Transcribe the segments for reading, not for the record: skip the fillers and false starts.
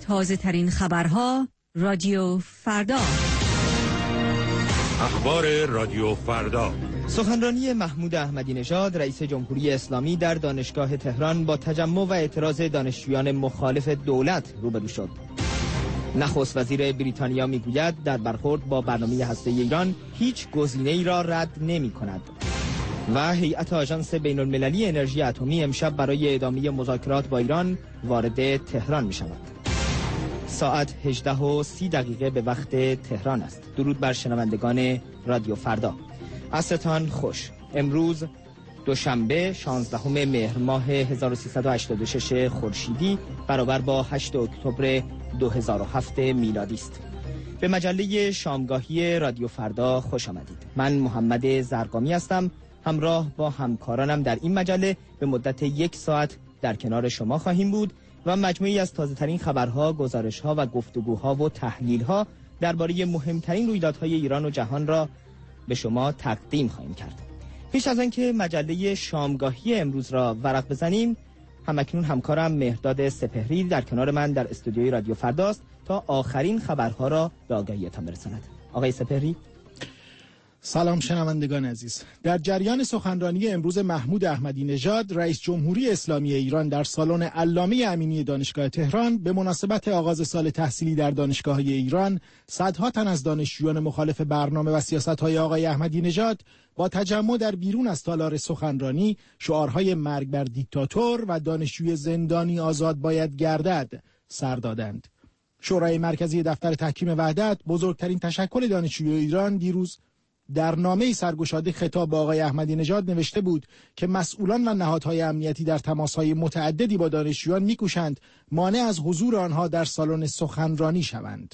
تازه ترین خبرها رادیو فردا. اخبار رادیو فردا. سخنرانی محمود احمدی نژاد رئیس جمهوری اسلامی در دانشگاه تهران با تجمع و اعتراض دانشجویان مخالف دولت روبرو شد. نخست وزیر بریتانیا میگوید در برخورد با برنامه هسته ایران هیچ گزینه‌ای را رد نمی‌کند. و هیئت آژانس بین‌المللی انرژی اتمی امشب برای ادامه مذاکرات با ایران وارد تهران می‌شود. ساعت 18:30 به وقت تهران است. درود بر شنوندگان رادیو فردا. عصرتان خوش. امروز دوشنبه 16 مهر ماه 1386 خورشیدی برابر با 8 اکتبر 2007 میلادی است. به مجله شامگاهی رادیو فردا خوش آمدید. من محمد زرقامی هستم. همراه با همکارانم در این مجله به مدت 1 ساعت در کنار شما خواهیم بود و مجموعی از تازه‌ترین خبرها، گزارش‌ها و گفتگوها و تحلیل‌ها درباره مهمترین رویدادهای ایران و جهان را به شما تقدیم خواهیم کرد. پیش از آنکه مجله شامگاهی امروز را ورق بزنیم، همکنون همکارم مهرداد سپهری در کنار من در استودیوی رادیو فرداست تا آخرین خبرها را به آگاهیتان برساند. آقای سپهری. سلام شنوندگان عزیز. در جریان سخنرانی امروز محمود احمدی نژاد رئیس جمهوری اسلامی ایران در سالن علامه امینی دانشگاه تهران به مناسبت آغاز سال تحصیلی در دانشگاه‌های ایران، صدها تن از دانشجویان مخالف برنامه و سیاست‌های آقای احمدی نژاد با تجمع در بیرون از تالار سخنرانی شعارهای مرگ بر دیکتاتور و دانشجوی زندانی آزاد باید گردد سر دادند. شورای مرکزی دفتر تحکیم وحدت، بزرگترین تشکل دانشجویان ایران، دیروز در نامه‌ای سرگشاده خطاب به آقای احمدی نژاد نوشته بود که مسئولان و نهادهای امنیتی در تماس‌های متعددی با دانشجویان می‌کوشند مانع از حضور آنها در سالن سخنرانی شوند.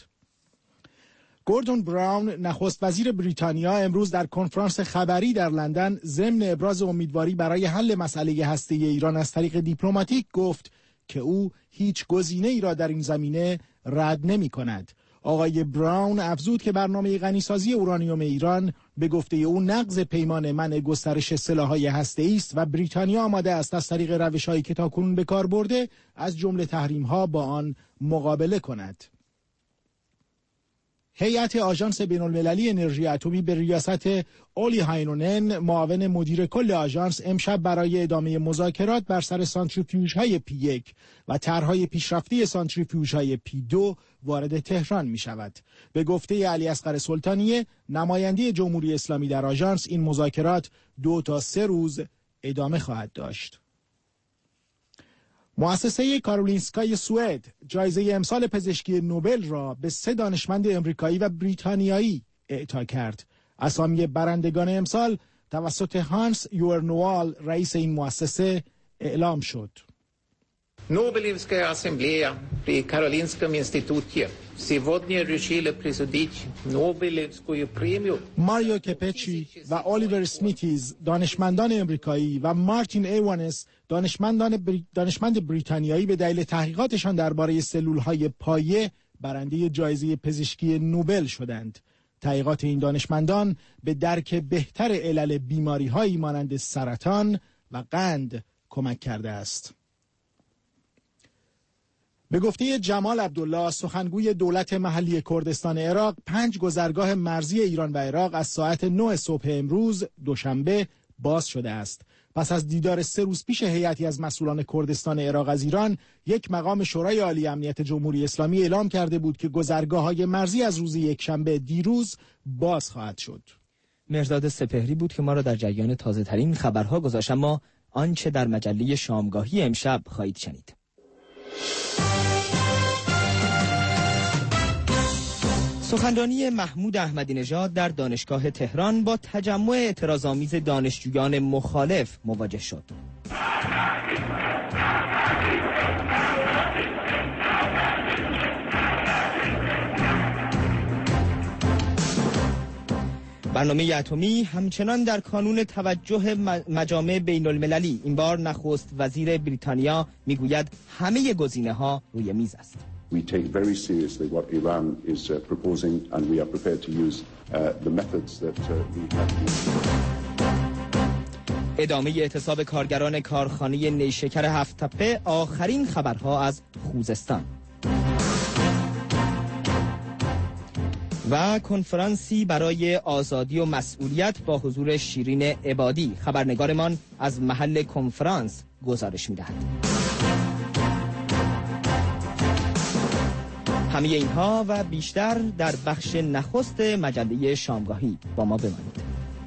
گوردون براون، نخست وزیر بریتانیا، امروز در کنفرانس خبری در لندن ضمن ابراز امیدواری برای حل مسئله هسته‌ای ایران از طریق دیپلماتیک گفت که او هیچ گزینه‌ای را در این زمینه رد نمی‌کند. آقای براون افزود که برنامه غنیسازی اورانیوم ایران به گفته او نقض پیمان منع گسترش سلاح‌های هسته‌ای است و بریتانیا آماده است از طریق روش‌هایی که تاکنون به کار برده از جمله تحریم‌ها با آن مقابله کند. هیئت آژانس بین‌المللی انرژی اتمی به ریاست اولی هاینونن، معاون مدیر کل آژانس، امشب برای ادامه مذاکرات بر سر سانتریفیوژهای P1 و طرح‌های پیشرفته سانتریفیوژهای P2 وارد تهران می شود. به گفته علی اصغر سلطانیه، نماینده جمهوری اسلامی در آژانس، این مذاکرات 2 تا 3 روز ادامه خواهد داشت. مؤسسه کارولینسکای سوئد جایزه امسال پزشکی نوبل را به 3 دانشمند امریکایی و بریتانیایی اعطا کرد. اسامی برندگان امسال توسط هانس یورنوال، رئیس این مؤسسه، اعلام شد. Nobelivskaya asamblea pri Karolinskом institute сегодня решила присудить Нобелевскую премию. ماریو کپچی و الیور سمیتیز، دانشمندان امریکایی، و مارتین ایوانس، دانشمند بریتانیایی، به دلیل تحقیقاتشان درباره سلول‌های پایه برنده جایزه پزشکی نوبل شدند. تحقیقات این دانشمندان به درک بهتر علل بیماری‌هایی مانند سرطان و قند کمک کرده است. به گفته جمال عبدالله، سخنگوی دولت محلی کردستان عراق، 5 گذرگاه مرزی ایران و عراق از ساعت 9 صبح امروز دوشنبه باز شده است. پس از دیدار 3 روز پیش هیئتی از مسئولان کردستان عراق از ایران، یک مقام شورای عالی امنیت جمهوری اسلامی اعلام کرده بود که گذرگاه‌های مرزی از روز یکشنبه دیروز باز خواهد شد. مهرداد سپهری بود که ما را در جریان تازه‌ترین خبرها گذاشت. اما آنچه در مجله شامگاهی امشب خواهید شنید. سخنرانی محمود احمدی نژاد در دانشگاه تهران با تجمع اعتراض‌آمیز دانشجویان مخالف مواجه شد. برنامه اتمی همچنان در کانون توجه مجامع بین المللی. این بار نخست وزیر بریتانیا میگوید همه گزینه‌ها روی میز است. We take very seriously what Iran is proposing and we are prepared to use the methods that we have used. ادامه اعتصاب کارگران کارخانه نیشکر هفت‌تپه. آخرین خبرها از خوزستان. و کنفرانسی برای آزادی و مسئولیت با حضور شیرین عبادی. خبرنگارمان از محل کنفرانس گزارش می‌دهد. همه اینها و بیشتر در بخش نخست مجله شامگاهی. با ما بمانید.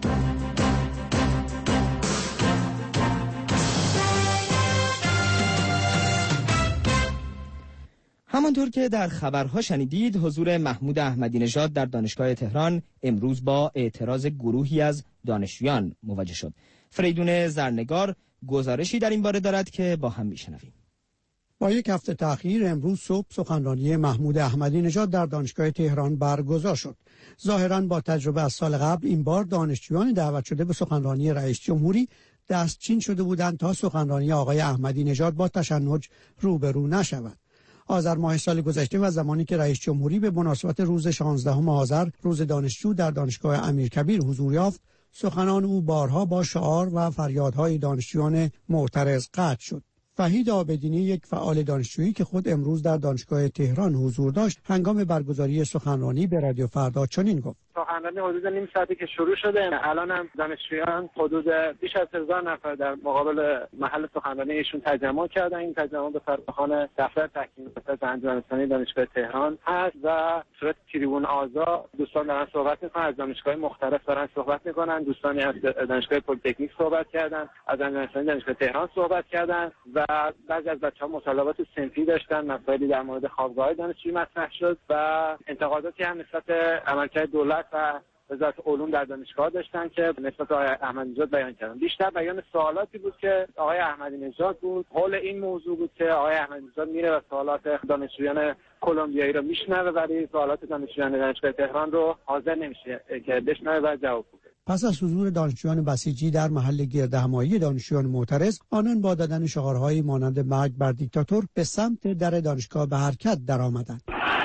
همانطور که در خبرها شنیدید، حضور محمود احمدی نژاد در دانشگاه تهران امروز با اعتراض گروهی از دانشجویان مواجه شد. فریدون زرنگار گزارشی در این باره دارد که با هم میشنویم. با یک هفته تأخیر امروز صبح سخنرانی محمود احمدی نژاد در دانشگاه تهران برگزار شد. ظاهراً با تجربه از سال قبل این بار دانشجویان دعوت شده به سخنرانی رئیس جمهوری دستچین شده بودند تا سخنرانی آقای احمدی نژاد با تشنج روبرو نشود. آذر ماه سال گذشته و زمانی که رئیس جمهوری به مناسبت روز 16 آذر روز دانشجو در دانشگاه امیرکبیر حضور یافت، سخنان او بارها با شعار و فریادهای دانشجویان معترض قطع شد. وحید عابدینی، یک فعال دانشجویی که خود امروز در دانشگاه تهران حضور داشت، هنگام برگزاری سخنرانی به رادیو فردا چنین گفت: سخنرانی حدود نیم ساعتی که شروع شده، الان هم دانشجویان حدود بیش از 1000 نفر در مقابل محل سخنرانی ایشون تجمع کردن. این تجمع به فراخوان دفتر تحکیم انجمن اسلامی دانشگاه تهران هست و صورت تریبون آزاد دوستان دارن صحبت میکنن، از دانشگاه مختلف دارن صحبت میکنن. دوستانی از دانشگاه پلی‌تکنیک صحبت کردن، از انجمن اسلامی دانشگاه تهران صحبت کردن و بعضی از بچه‌ها مطالبات صنفی داشتن، مسائلی در مورد خوابگاه دانشجویی مطرح شد و انتقاداتی هم نسبت عملکرد دولت و وزارت علوم در دانشگاه داشتن که نسبت آقای احمدی نژاد بیان کردن. بیشتر بیان سوالاتی بود که آقای احمدی نژاد بود. حول این موضوع بود که آقای احمدی نژاد میره و سوالات دانشجویان کلمبیایی رو میشنوه ولی سوالات دانشجویان دانشگاه تهران رو حاضر نمیشه که بشنوه و جواب بده. پس از حضور دانشجویان بسیجی در محل گردهمایی دانشجویان معترض، آنان با دادن شعارهایی مانند مرگ بر دیکتاتور به سمت در دانشگاه به حرکت درآمدند.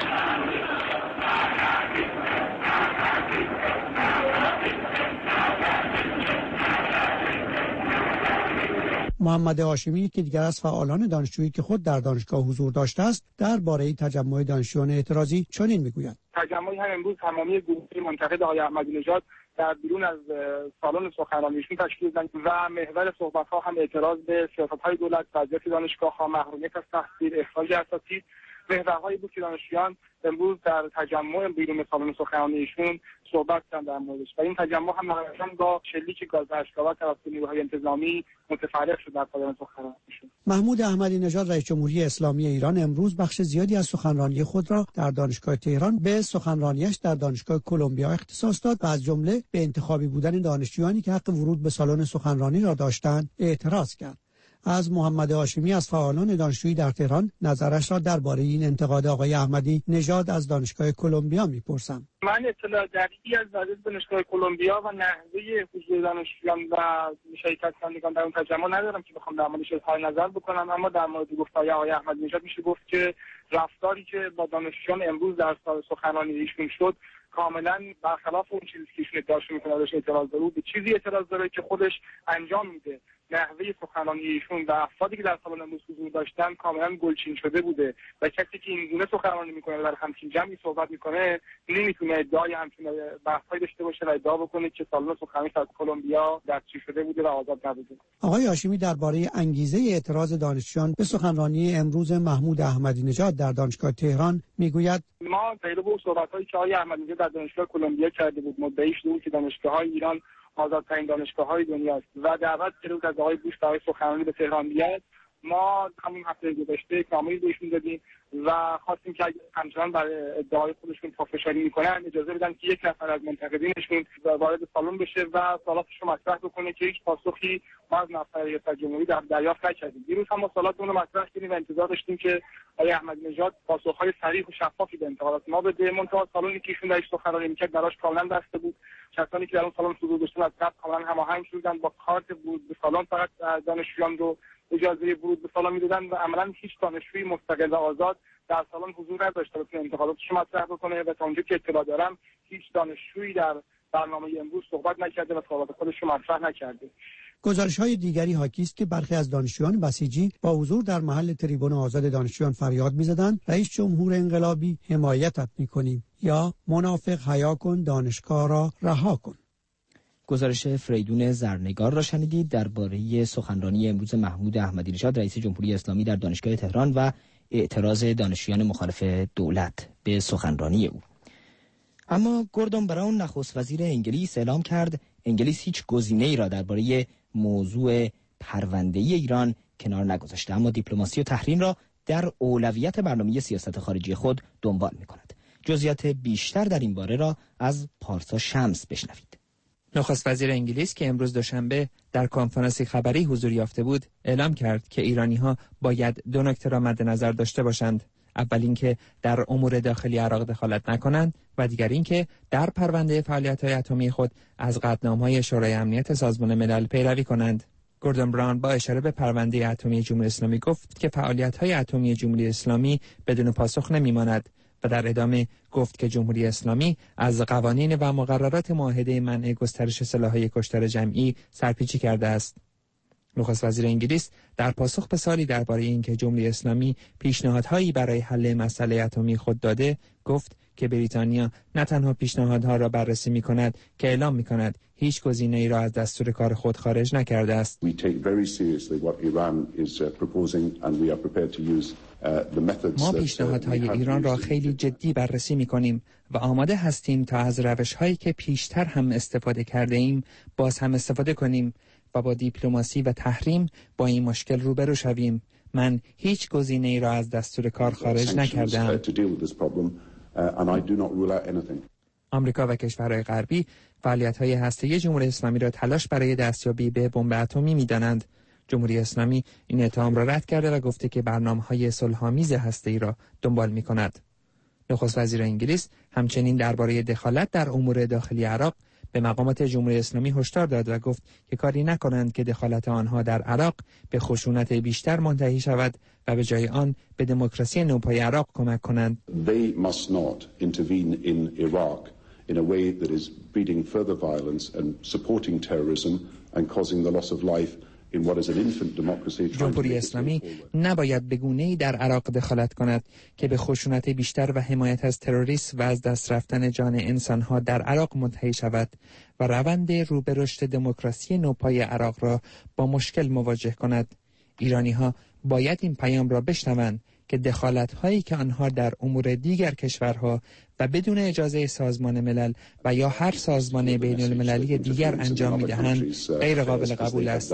محمد هاشمی که دیگر از فعالان دانشجویی که خود در دانشگاه حضور داشته است، درباره تجمع دانشجویان اعتراضی چنین میگوید: تجمعی هم امروز تمامی گروه منتقد آقای احمدی نژاد در بیرون از سالن سخنرانیشون تشکیل دادند و محور صحبت‌ها هم اعتراض به سیاست‌های دولت، وضعیت دانشگاه‌ها، محرومیت از تحصیل، اخراج اساتید محورهایی بود که دانشجویان امروز در تجمع بیرون سالن سخنرانیشون صحبت کردند در موردش و این تجمع هم نهایتاً با شلیک گاز اشک‌آور توسط نیروهای انتظامی متفرق شد در پایان سخنرانیشون. محمود احمدی نژاد رئیس جمهوری اسلامی ایران امروز بخش زیادی از سخنرانی خود را در دانشگاه تهران به سخنرانیش در دانشگاه کلمبیا اختصاص داد و از جمله به انتخابی بودن دانشجویانی که حق ورود به سالن سخنرانی را داشتند اعتراض کرد. از محمد هاشمی از فعالان دانشجویی در تهران نظرش را درباره این انتقاد آقای احمدی نژاد از دانشگاه کلمبیا میپرسم. من اطلاع دقیقی از وضعیت دانشگاه کلمبیا و نحوه حضور دانشجویان و مشارکت کنندگان در اون تجمع ندارم که بخوام در موردش اظهار نظر بکنم، اما در مورد گفته‌های آقای احمدی نژاد میشه گفت که رفتاری که با دانشجویان امروز در سخنرانی ایشون شد کاملا برخلاف اون چیزی که ایشون ادعا میکنه ازش اعتراض داره. به چیزی اعتراض داره که خودش انجام میده. نحوه سخنرانی ایشون و افرادی که در سالن امروز حضور داشتن کاملا گلچین شده بوده و کسی که این گونه سخنرانی میکنه و در همچین جمعی صحبت میکنه نمیتونه ادعای همچین بحثایی داشته باشه و ادعا بکنه که سالن سخنرانی در کلمبیا دستچین شده بوده و آزاد نبوده. آقای هاشمی درباره انگیزه اعتراض دانشجویان به سخنرانی امروز محمود احمدی نژاد در دانشگاه تهران میگوید: ما پیرو به صحبت‌هایی که آقای احمدی نژاد در دانشگاه کلمبیا کرده بود، مدعی شده بود که دانشگاه‌های ایران آزادترین دانشگاه‌های دنیاست و دعوت کرده بود از آقای بوش برای سخنرانی به تهران بیاد. ما همین هفته گذشته نامه‌ای بهشون دادیم و خواستیم که همچنان برای ادعای خودشون پافشاری میکنن اجازه بدن که یک نفر از منتقدینشون وارد سالن بشه و سوالاتش رو مطرح بکنه که هیچ پاسخی ما از نفر ریاست جمهوری دریافت نکردیم. دیروز هم ما سوالاتمون رو مطرح کردیم و انتظار داشتیم که آقای احمدی نژاد پاسخ‌های صریح و شفافی به انتقادات ما بده. منتها سالنی که ایشون درش سخنرانی می‌کرد براش کاملا بسته بود. کسانی که در اون سالن حضور داشتن از قبل کاملا هماهنگ شدن با کارت ورود به سالن، فقط دانشجویان رو اجازه ورود به سالن میدادن و عملاً هیچ دانشجویی مستقل و آزاد در سالن حضور نداشته که انتقاداتش رو مطرح بکنه و تا اونجا که اطلاع دارم هیچ دانشجویی در برنامه امروز صحبت نکرده و سوالات خودش رو مطرح نکرده. گزارش‌های دیگری حاکی است که برخی از دانشجویان بسیجی با حضور در محل تریبون آزاد دانشجویان فریاد می‌زدند: رئیس جمهور انقلابی حمایتت می‌کنیم یا منافق حیا کن دانشگاه را رها کن. گزارش فریدون زرنگار را شنیدید درباره سخنرانی امروز محمود احمدی نژاد رئیس جمهوری اسلامی در دانشگاه تهران و اعتراض دانشجویان مخالف دولت به سخنرانی او. اما گوردون براون نخست وزیر انگلیس اعلام کرد انگلیس هیچ گزینه‌ای را درباره موضوع پرونده ایران کنار نگذاشته، اما دیپلماسی و تحریم را در اولویت برنامه سیاست خارجی خود دنبال می‌کند. جزئیات بیشتر در این باره را از پارسا شمس بشنوید. نخست وزیر انگلیس که امروز دوشنبه در کنفرانسی خبری حضور یافته بود، اعلام کرد که ایرانی‌ها باید دو نکته را مد نظر داشته باشند. اول اینکه در امور داخلی عراق دخالت نکنند و دیگر اینکه در پرونده فعالیت‌های اتمی خود از قطعنامه‌های شورای امنیت سازمان ملل پیروی کنند. گوردون براون با اشاره به پرونده اتمی جمهوری اسلامی گفت که فعالیت‌های اتمی جمهوری اسلامی بدون پاسخ نمی‌ماند و در ادامه گفت که جمهوری اسلامی از قوانین و مقررات معاهده منع گسترش سلاح‌های کشتار جمعی سرپیچی کرده است. نخست وزیر انگلیس در پاسخ به سوالی درباره اینکه جمهوری اسلامی پیشنهادهایی برای حل مسئله اتمی خود داده، گفت که بریتانیا نه تنها پیشنهادها را بررسی می‌کند که اعلام می‌کند هیچ گزینه‌ای را از دستور کار خود خارج نکرده است. ما پیشنهادهای ایران را خیلی جدی بررسی می‌کنیم و آماده هستیم تا از روش‌هایی که پیشتر هم استفاده کرده ایم باز هم استفاده کنیم و با دیپلماسی و تحریم با این مشکل روبرو شویم. من هیچ گزینه‌ای را از دستور کار خارج نکردم. آمریکا و کشورهای غربی فعالیت‌های هسته‌ای جمهوری اسلامی را تلاش برای دستیابی به بمب اتمی می‌دانند. جمهوری اسلامی این اتهام را رد کرده و گفته که برنامه‌های صلح‌آمیز هسته‌ای را دنبال می‌کند. نخست وزیر انگلیس همچنین درباره دخالت در امور داخلی عراق به مقامات جمهوری اسلامی هشدار داد و گفت که کاری نکنند که دخالت آنها در عراق به خشونت بیشتر منتهی شود و به جای آن به دموکراسی نوپای عراق کمک کنند. They must not intervene in Iraq in a way that is breeding further violence and supporting terrorism and causing the loss of life. جمهوری اسلامی نباید به گونه‌ای در عراق دخالت کند که به خشونت بیشتر و حمایت از تروریسم و از دست رفتن جان انسانها در عراق منتهی شود و روند رو به رشد دموکراسی نوپای عراق را با مشکل مواجه کند. ایرانی‌ها باید این پیام را بشنوند که دخالت‌هایی که آنها در امور دیگر کشورها و بدون اجازه سازمان ملل و یا هر سازمان بین‌المللی دیگر انجام می‌دهند غیر قابل قبول است.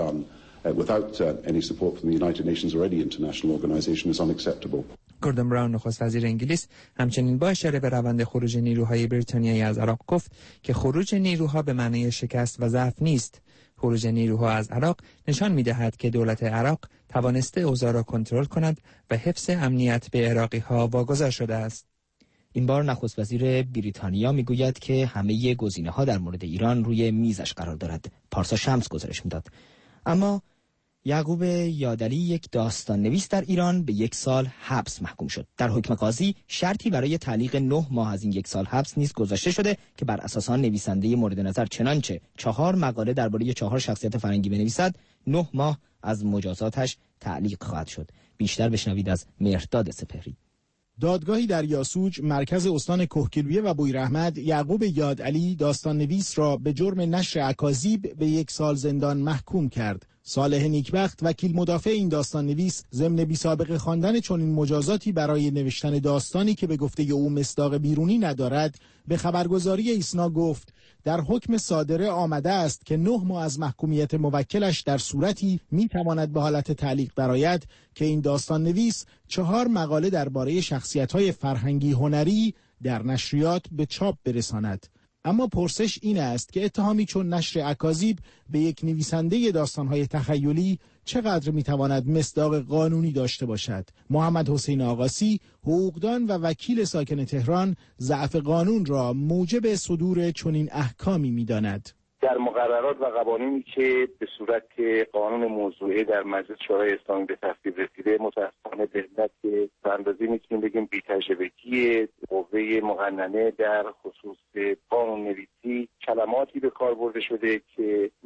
گوردون براون نخست وزیر انگلیس همچنین با اشاره به روند خروج نیروهای بریتانیایی از عراق گفت که خروج نیروها به معنی شکست و ضعف نیست. خروج نیروها از عراق نشان می‌دهد که دولت عراق توانسته اوضاع را کنترل کند و حفظ امنیت به عراقی‌ها واگذار شده است. این بار نخست وزیر بریتانیا میگوید که همه گزینه‌ها در مورد ایران روی میزش قرار دارد. پارسا شمس گزارش میداد. اما یعقوب یادعلی یک داستان نویس در ایران به 1 سال حبس محکوم شد. در حکم قاضی شرطی برای تعلیق 9 ماه از این 1 سال حبس نیز گذاشته شده که بر اساس آن نویسنده مورد نظر چنانچه 4 مقاله درباره 4 شخصیت فرهنگی بنویسد 9 ماه از مجازاتش تعلیق خواهد شد. بیشتر بشنوید از مهرداد سپهری. دادگاهی در یاسوج مرکز استان کهگیلویه و بویراحمد یعقوب یادعلی داستان نویس را به جرم نشر اکاذیب به 1 سال زندان محکوم کرد. صالح نیکبخت وکیل مدافع این داستان نویس ضمن بی‌سابقه خواندن چنین مجازاتی برای نوشتن داستانی که به گفته او مصداق بیرونی ندارد به خبرگزاری ایسنا گفت در حکم صادره آمده است که 9 ماه از محکومیت موکلش در صورتی میتواند به حالت تعلیق درآید که این داستان نویس 4 مقاله درباره شخصیت‌های فرهنگی هنری در نشریات به چاپ برساند. اما پرسش این است که اتهامی چون نشر اکاذیب به یک نویسنده داستان‌های تخیلی چقدر میتواند مصداق قانونی داشته باشد؟ محمد حسین آقاسی، حقوقدان و وکیل ساکن تهران، ضعف قانون را موجب صدور چنین احکامی می‌داند. در مقررات و قوانینی که به صورت قانون موضوعه در مجلس شورای اسلامی به تصویب رسیده، متأسفانه به علت به اندازه میتونیم بگیم بی‌تجربگی قوه مقننه در خصوص قانون نویسی کلماتی به کار برده شده که میتونه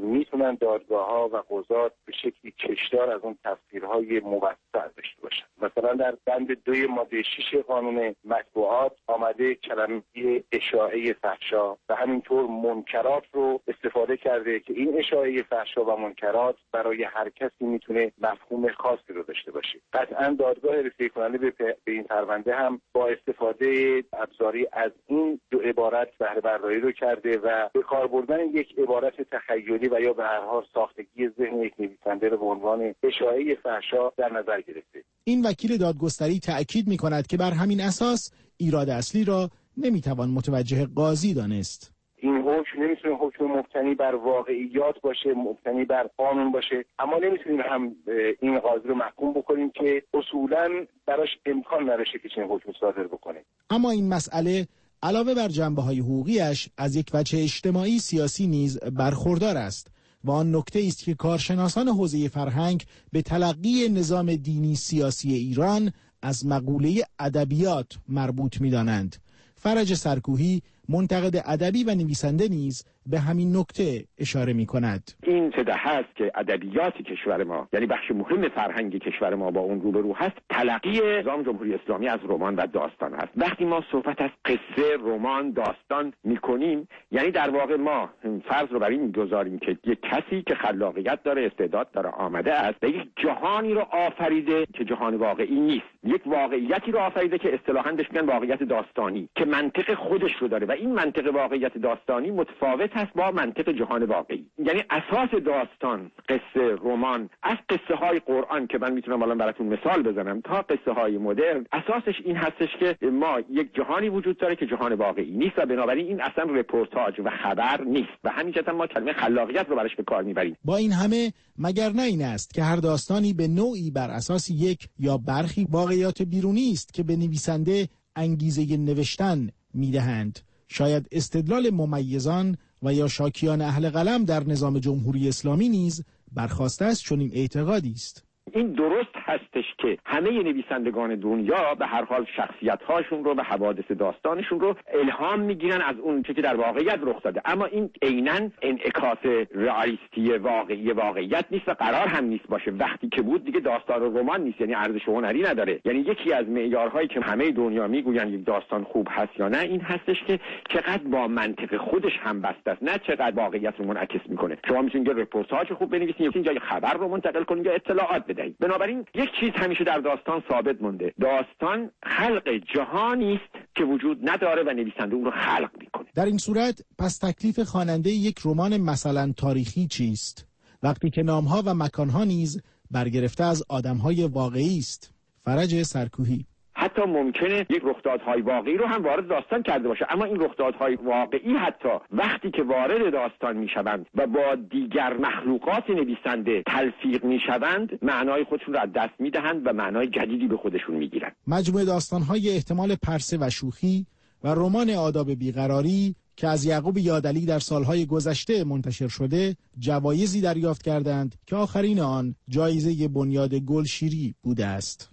بتونن دادگاه‌ها و قضات به شکلی کشدار از اون تفسیرهای موسع داشته باشن. مثلا در بند 2 ماده 6 قانون مطبوعات آمده کلمه اشاعه فحشا و همینطور منکرات رو استفاده کرده که این اشاعه فحشا و منکرات برای هر کسی میتونه مفهوم خاصی رو داشته باشه. قطعا دادگاه رسیدگی کننده به این پرونده هم با استفاده ابزاری از این دو عبارت بهره برداری رو کرده و به کار بردن یک عبارت تخیلی و یا به هر حال ساختگی ذهن یک نویسنده رو به عنوان اشاعه فحشا در نظر گرفته. این وکیل دادگستری تأکید می‌کند که بر همین اساس ایراد اصلی را نمیتوان متوجه قاضی دانست. این حکم نمیتونه حکم مبتنی بر واقعیات باشه، مبتنی بر قانون باشه، اما نمیتونیم هم این قاضی رو محکوم بکنیم که اصولاً براش امکان نداره که چنین حکم صادر بکنه. اما این مسئله علاوه بر جنبه‌های حقوقیش از یک وجه اجتماعی سیاسی نیز برخوردار است و آن نکته است که کارشناسان حوزه فرهنگ به تلقی نظام دینی سیاسی ایران از مقوله ادبیات مربوط می‌دانند. فرج سرکوهی منتقد ادبی و نویسنده نیز به همین نکته اشاره می‌کند. این سده هست که ادبیات کشور ما، یعنی بخش مهم فرهنگ کشور ما، با اون روبرو هست. تلقی نظام جمهوری اسلامی از رمان و داستان هست. وقتی ما صحبت از قصه، رمان، داستان می‌کنیم، یعنی در واقع ما فرض رو بر این می‌گذاریم که یک کسی که خلاقیت داره، استعداد داره، آمده است و یک جهانی رو آفریده که جهان واقعی نیست. یک واقعیتی رو آفریده که اصطلاحاً بهش میگن واقعیت داستانی که منطق خودش رو داره و این منطق واقعیت داستانی متفاوت هست با منطق جهان واقعی. یعنی اساس داستان، قصه، رمان، از قصه های قرآن که من میتونم الان براتون مثال بزنم تا قصه های مدرن، اساسش این هستش که ما یک جهانی وجود داره که جهان واقعی نیست و بنابراین این اصلا رپورتاج و خبر نیست و همین جهت ما کلمه خلاقیت رو براش به کار میبریم. با این همه مگر نه این است که هر داستانی به نوعی بر اساس یک یا برخی واقعیات بیرونی است که به نویسنده انگیزه نوشتن میدهند. شاید استدلال ممیزان و یا شاکیان اهل قلم در نظام جمهوری اسلامی نیز برخاسته است چنین اعتقادی است. این درست هستش که همه نویسندگان دنیا به هر حال شخصیت‌هاشون رو و حوادث داستانشون رو الهام میگیرن از اون چیزی که در واقعیت رخ داده، اما این عیناً انعکاس رئالیستی واقعیت نیست و قرار هم نیست باشه. وقتی که بود دیگه داستان و رمان نیست، یعنی ارزش هنری نداره. یعنی یکی از معیارهایی که همه دنیا میگوین یک داستان خوب هست یا نه این هستش که چقدر با منطق خودش هم بسته است، نه چقدر واقعیت رو منعکس میکنه. شما میتونید یه رپورتاج خوب بنویسید، یا خبر رو منتقل کنید یا اطلاعات بدهید. بنابراین یک چیز همیشه در داستان ثابت مونده، داستان خلق جهانی است که وجود نداره و نویسنده اون رو خلق میکنه. در این صورت پس تکلیف خواننده یک رمان مثلا تاریخی چیست وقتی که نامها و مکانها نیز برگرفته از آدمهای واقعی است؟ فرج سرکوهی: حتی ممکنه یک رخدادهای واقعی رو هم وارد داستان کرده باشه، اما این رخدادهای واقعی حتی وقتی که وارد داستان میشوند و با دیگر مخلوقات نویسنده تلفیق میشوند، معنای خودشون رو از دست میدهند و معنای جدیدی به خودشون میگیرند. مجموعه داستانهای احتمال پرسه و شوخی و رمان آداب بیقراری که از یعقوب یادعلی در سالهای گذشته منتشر شده جوایزی دریافت کردند که آخرین آن جایزه بنیاد گلشیری بوده است.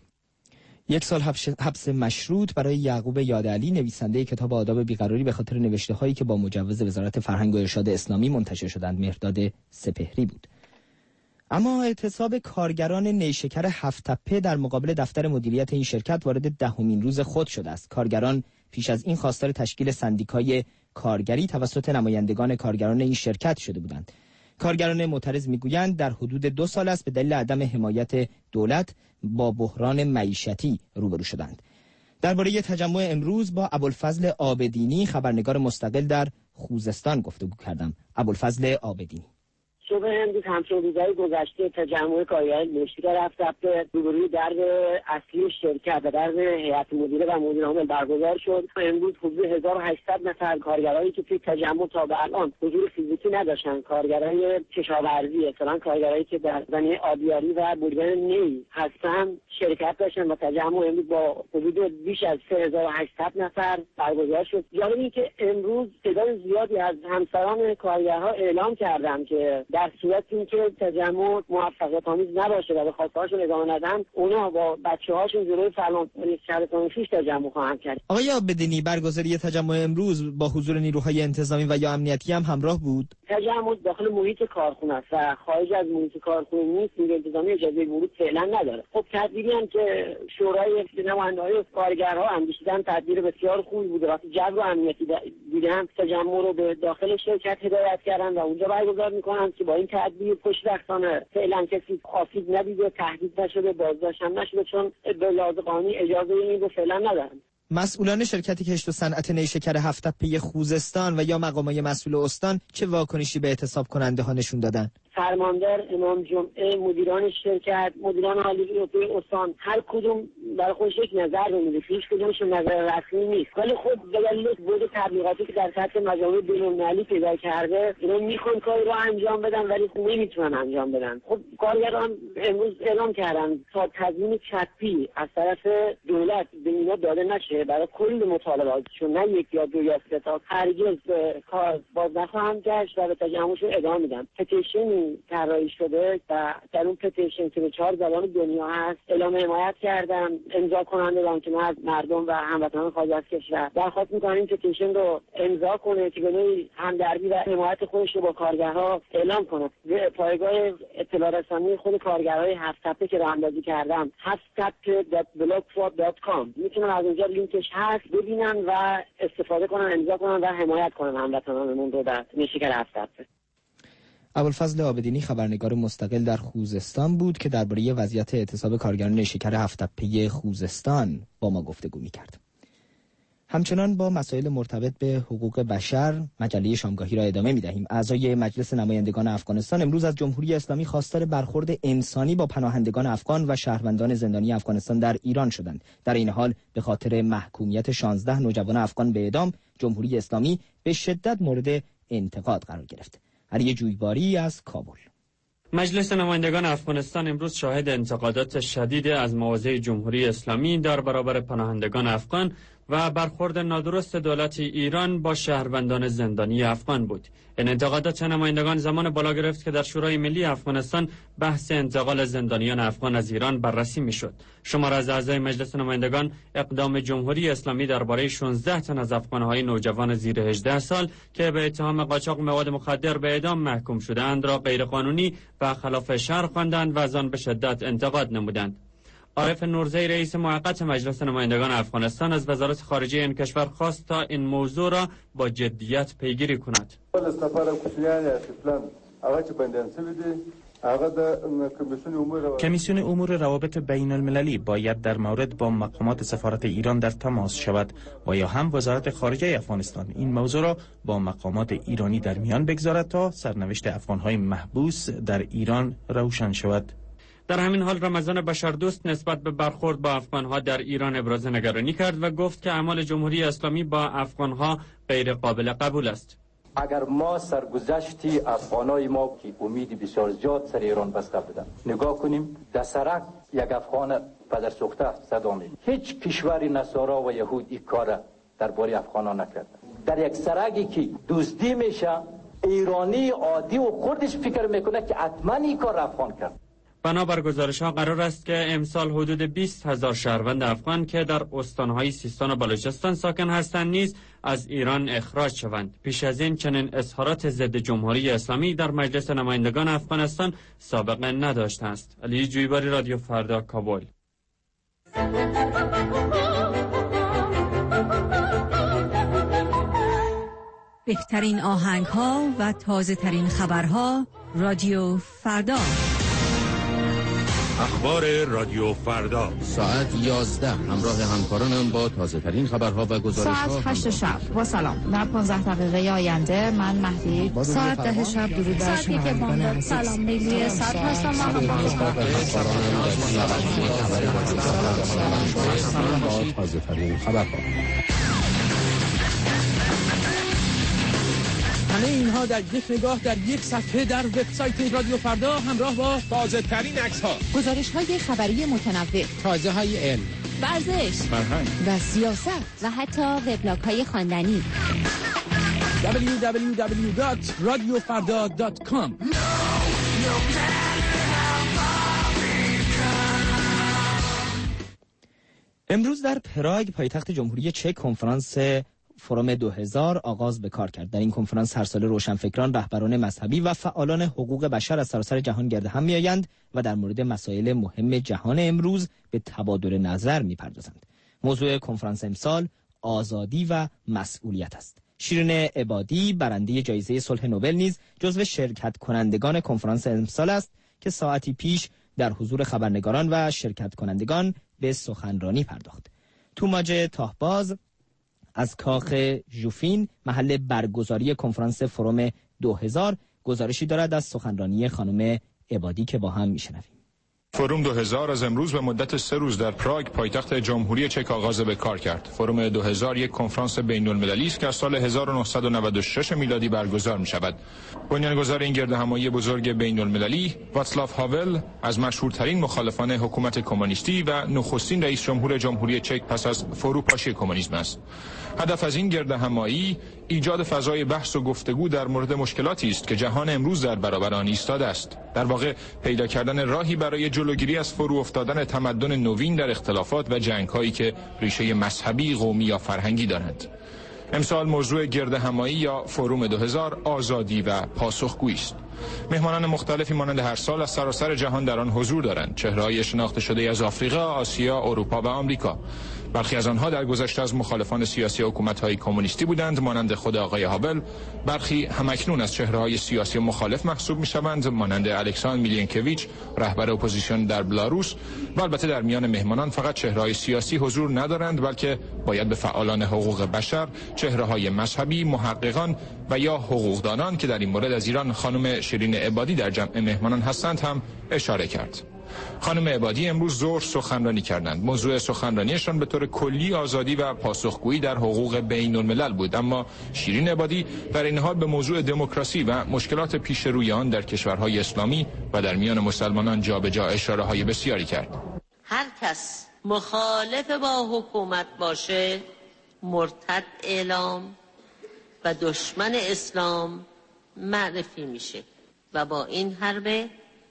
1 سال حبس مشروط برای یعقوب یادعلی، نویسنده کتاب آداب بیقراری، به خاطر نوشته‌هایی که با مجوز وزارت فرهنگ و ارشاد اسلامی منتشر شدند. مهرداد سپهری بود. اما اعتصاب کارگران نیشکر هفت‌تپه در مقابل دفتر مدیریت این شرکت وارد 10مین روز خود شده است. کارگران پیش از این خواستار تشکیل سندیکای کارگری توسط نمایندگان کارگران این شرکت شده بودند. کارگران معترض میگویند در حدود 2 سال است به دلیل عدم حمایت دولت با بحران معیشتی روبرو شدند. درباره تجمع امروز با ابوالفضل عابدینی، خبرنگار مستقل در خوزستان گفتگو کردم. ابوالفضل عابدینی: صبح امروز همچون روزهای گذشته تجمع کارگران نیشکر هفت‌تپه روبروی درب اصلی شرکت و درب هیئت مدیره و مدیر عامل برگزار شد. امروز حدود 1800 نفر کارگرایی که توی تجمع تا به الان حضور فیزیکی نداشتن، کارگرای کشاورزی، مثلا کارگرایی که در زمینه آبیاری و بریدن نی هستن، شرکت داشتن و تجمع امروز با حدود بیش از 3800 نفر برگزار شد. جالب اینه که امروز تعداد زیادی از همسران کارگرها اعلام کردند که در صورتی که تجمع موفقیت آمیز نباشه و به خواسته‌هاشون ادامه ندن، اونا با بچه‌هاشون جلوی فرمانداری شهرستان خویش تجمع خواهند کرد. آقای عابدینی، برگزاری تجمع امروز با حضور نیروهای انتظامی و یا امنیتی هم همراه بود؟ تجمع داخل محیط کارخونه است و خارج از محیط کارخونه نیست. نیروی انتظامی اجازه ورود فعلا نداره. خب تدبیری هم که شورای نماینده‌های کارگرها اندیشیدن تدبیر بسیار خوبی بوده. وقتی جو امنیتی دیدن تجمع رو به داخل شرکت هدایت کردن و اونجا برگزار میکنن که با این تدبیر خوشبختانه فعلا کسی آسیب ندیده، تهدید نشده، بازداشت هم نشده، چون به لحاظ قانونی اجازه این رو فعلا ندارن. مسئولان شرکت کشت و صنعت نیشکر هفت‌تپه خوزستان و یا مقامات مسئول استان چه واکنشی به اعتصاب کننده ها نشون دادن؟ فرماندار، امام جمعه، مدیران شرکت، مدیران عالی استان، هر کدوم برای خودش یک نظر میده. هیچ کدومش نظر رسمی نیست. ولی خب به دلیل بود تبلیغاتی که در سطح مجامع بین‌المللی پیدا کرده، اینا میخوان کاری رو انجام بدن ولی خب نمیتونن انجام بدن. خب کارگران امروز اعلام کردن تا تضمین چپی از طرف دولت به اینا داده نشه برای کل مطالباتشون، نه یک یا دو یا سه تا، هرگز کار باز نخواهند گشت و به تجمعشون ادامه میدن. پتیشن طراحی شده و در اون پتیشن که به 4 زبان دنیا هست اعلام حمایت کردن امضا کنندگان که مردم و هموطنان خارج از کشور درخواست میکنن این پتیشن رو امضا کنه که به نوعی همدردی و حمایت خودش رو با کارگرها اعلام کنه. پایگاه اطلاع رسانی خود کارگرهای هفت‌تپه که راه اندازی کردن هفت‌تپه.blogspot.com میتونن از اونجا لینکش هست ببینن و استفاده کنن، امضا کنن و حمایت کنن هموطنانمون رو در نیشکر هفت‌تپه. ابوالفضل عابدینی خبرنگار مستقل در خوزستان بود که درباره وضعیت اعتصاب کارگران نیشکر هفت‌تپه خوزستان با ما گفتگو می‌کرد. همچنان با مسائل مرتبط به حقوق بشر مجله شامگاهی را ادامه می‌دهیم. اعضای مجلس نمایندگان افغانستان امروز از جمهوری اسلامی خواستار برخورد انسانی با پناهندگان افغان و شهروندان زندانی افغانستان در ایران شدند. در این حال به خاطر محکومیت 16 نوجوان افغان به اعدام، جمهوری اسلامی به شدت مورد انتقاد قرار گرفت. علی جویباری از کابل. مجلس نمایندگان افغانستان امروز شاهد انتقادات شدید از مواضع جمهوری اسلامی در برابر پناهندگان افغان و برخورد نادرست دولت ایران با شهروندان زندانی افغان بود. این انتقادات نمایندگان زمان بالا گرفت که در شورای ملی افغانستان بحث انتقال زندانیان افغان از ایران بررسی میشد. شمار از اعضای مجلس نمایندگان اقدام جمهوری اسلامی درباره 16 تن از افغان‌های نوجوان زیر 18 سال که به اتهام قاچاق مواد مخدر به اعدام محکوم شدند را غیرقانونی و خلاف شرع خواندند و از آن به شدت انتقاد نمودند. عارف نورزی رئیس موقت مجلس نمایندگان افغانستان از وزارت خارجه این کشور خواست تا این موضوع را با جدیت پیگیری کند. کمیسیون امور روابط بین المللی باید در مورد با مقامات سفارت ایران در تماس شود و یا هم وزارت خارجه افغانستان این موضوع را با مقامات ایرانی در میان بگذارد تا سرنوشت افغانهای محبوس در ایران روشن شود. در همین حال رمضان بشردوست نسبت به برخورد با افغانها در ایران ابراز نگرانی کرد و گفت که اعمال جمهوری اسلامی با افغانها غیر قابل قبول است. اگر ما سرگذشتی افغانای ما که امید بسیار زیاد سر ایران بسته بودن نگاه کنیم، در سرک یک افغان پدر سوخته صدا می‌بینیم. هیچ کشوری نصارا و یهود این کار درباره افغانا نکرد. در یک سرکی که دزدی میشه ایرانی عادی و خودش فکر میکنه که حتما این کار افغان کرد. بنابر گزارش‌ها قرار است که امسال حدود 20,000 شهروند افغان که در استان‌های سیستان و بلوچستان ساکن هستند نیز از ایران اخراج شوند. پیش از این چنین اظهارات ضد جمهوری اسلامی در مجلس نمایندگان افغانستان سابقه نداشته است. علی جویباری، رادیو فردا، کابل. بهترین آهنگ‌ها و تازه‌ترین خبرها رادیو فردا. اخبار رادیو فردا ساعت 11 همراه همکارانم با تازه ترین خبرها و گزارش‌ها. ساعت 8 شب با سلام. در 15 دقیقه آینده من مهدی. ساعت 10 شب درود بر شنوندگان عزیز. سلام میلی ساعت هستم من با تازه ترین خبرها. همه اینها در یک نگاه در یک صفحه در وبسایت رادیو فردا همراه با تازه ترین عکس ها، گزارش های خبری متنوع، تازه های علم، ورزش، فرهنگ و سیاست و حتی وبلاگ های خواندنی. www.radiofarda.com امروز در پراگ پایتخت جمهوری چک کنفرانس فروم 2000 آغاز به کار کرد. در این کنفرانس هر ساله روشنفکران، رهبران مذهبی و فعالان حقوق بشر از سراسر جهان گرد هم میآیند و در مورد مسائل مهم جهان امروز به تبادل نظر میپردازند. موضوع کنفرانس امسال آزادی و مسئولیت است. شیرین عبادی برنده جایزه صلح نوبل نیز جزو شرکت کنندگان کنفرانس امسال است که ساعتی پیش در حضور خبرنگاران و شرکت کنندگان به سخنرانی پرداخت. توماج تاهباز از کاخ ژوفین محل برگزاری کنفرانس فروم 2000 گزارشی دارد از سخنرانی خانم عبادی که با هم میشنویم. فروم 2000 از امروز به مدت 3 روز در پراگ پایتخت جمهوری چک آغاز به کار کرد. فروم 2000 یک کنفرانس بین‌المللی است که از سال 1996 میلادی برگزار می شود. بنیانگذار این گردهمایی بزرگ بین‌المللی واتسلاو هاول از مشهورترین مخالفان حکومت کمونیستی و نخستین رئیس جمهور جمهوری چک پس از فروپاشی کمونیسم است. هدف از این گردهمایی ایجاد فضای بحث و گفتگو در مورد مشکلاتی است که جهان امروز در برابر آن ایستاده است. در واقع پیدا کردن راهی برای جلوگیری از فرو افتادن تمدن نوین در اختلافات و جنگ‌هایی که ریشه مذهبی، قومی یا فرهنگی دارند. امسال موضوع گردهمایی یا فروم 2000 آزادی و پاسخگویی است. مهمانان مختلفی مانند هر سال از سراسر جهان در آن حضور دارند. چهره‌های شناخته شده از آفریقا، آسیا، اروپا و آمریکا. برخی از آنها در گذشته از مخالفان سیاسی حکومت‌های کمونیستی بودند مانند خود آقای هابل. برخی همکنون از چهره‌های سیاسی مخالف محسوب می‌شوند مانند الکساندر میلینکویچ، رهبر اپوزیسیون در بلاروس. و البته در میان مهمانان فقط چهره‌های سیاسی حضور ندارند، بلکه باید به فعالان حقوق بشر، چهره‌های مذهبی، محققان و یا حقوقدانان که در این مورد از ایران خانم شیرین عبادی در جمع مهمانان هستند هم اشاره کرد. خانم عبادی امروز ظهر سخنرانی کردند. موضوع سخنرانیشان به طور کلی آزادی و پاسخگویی در حقوق بین الملل بود، اما شیرین عبادی در این حال به موضوع دموکراسی و مشکلات پیش روی آن در کشورهای اسلامی و در میان مسلمانان جابجا اشاره‌های بسیاری کرد. هر کس مخالف با حکومت باشه مرتد اعلام و دشمن اسلام معرفی میشه و با این حربه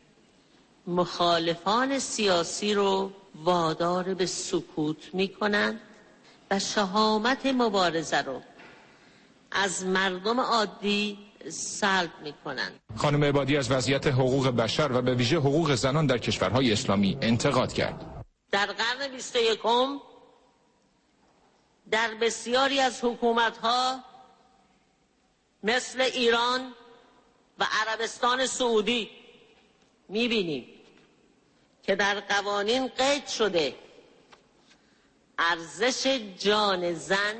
مخالفان سیاسی رو وادار به سکوت میکنند و شهامت مبارزه رو از مردم عادی سلب میکنند. خانم عبادی از وضعیت حقوق بشر و به ویژه حقوق زنان در کشورهای اسلامی انتقاد کرد. در قرن 21 در بسیاری از حکومت‌ها مثل ایران و عربستان سعودی می‌بینیم که در قوانین قید شده ارزش جان زن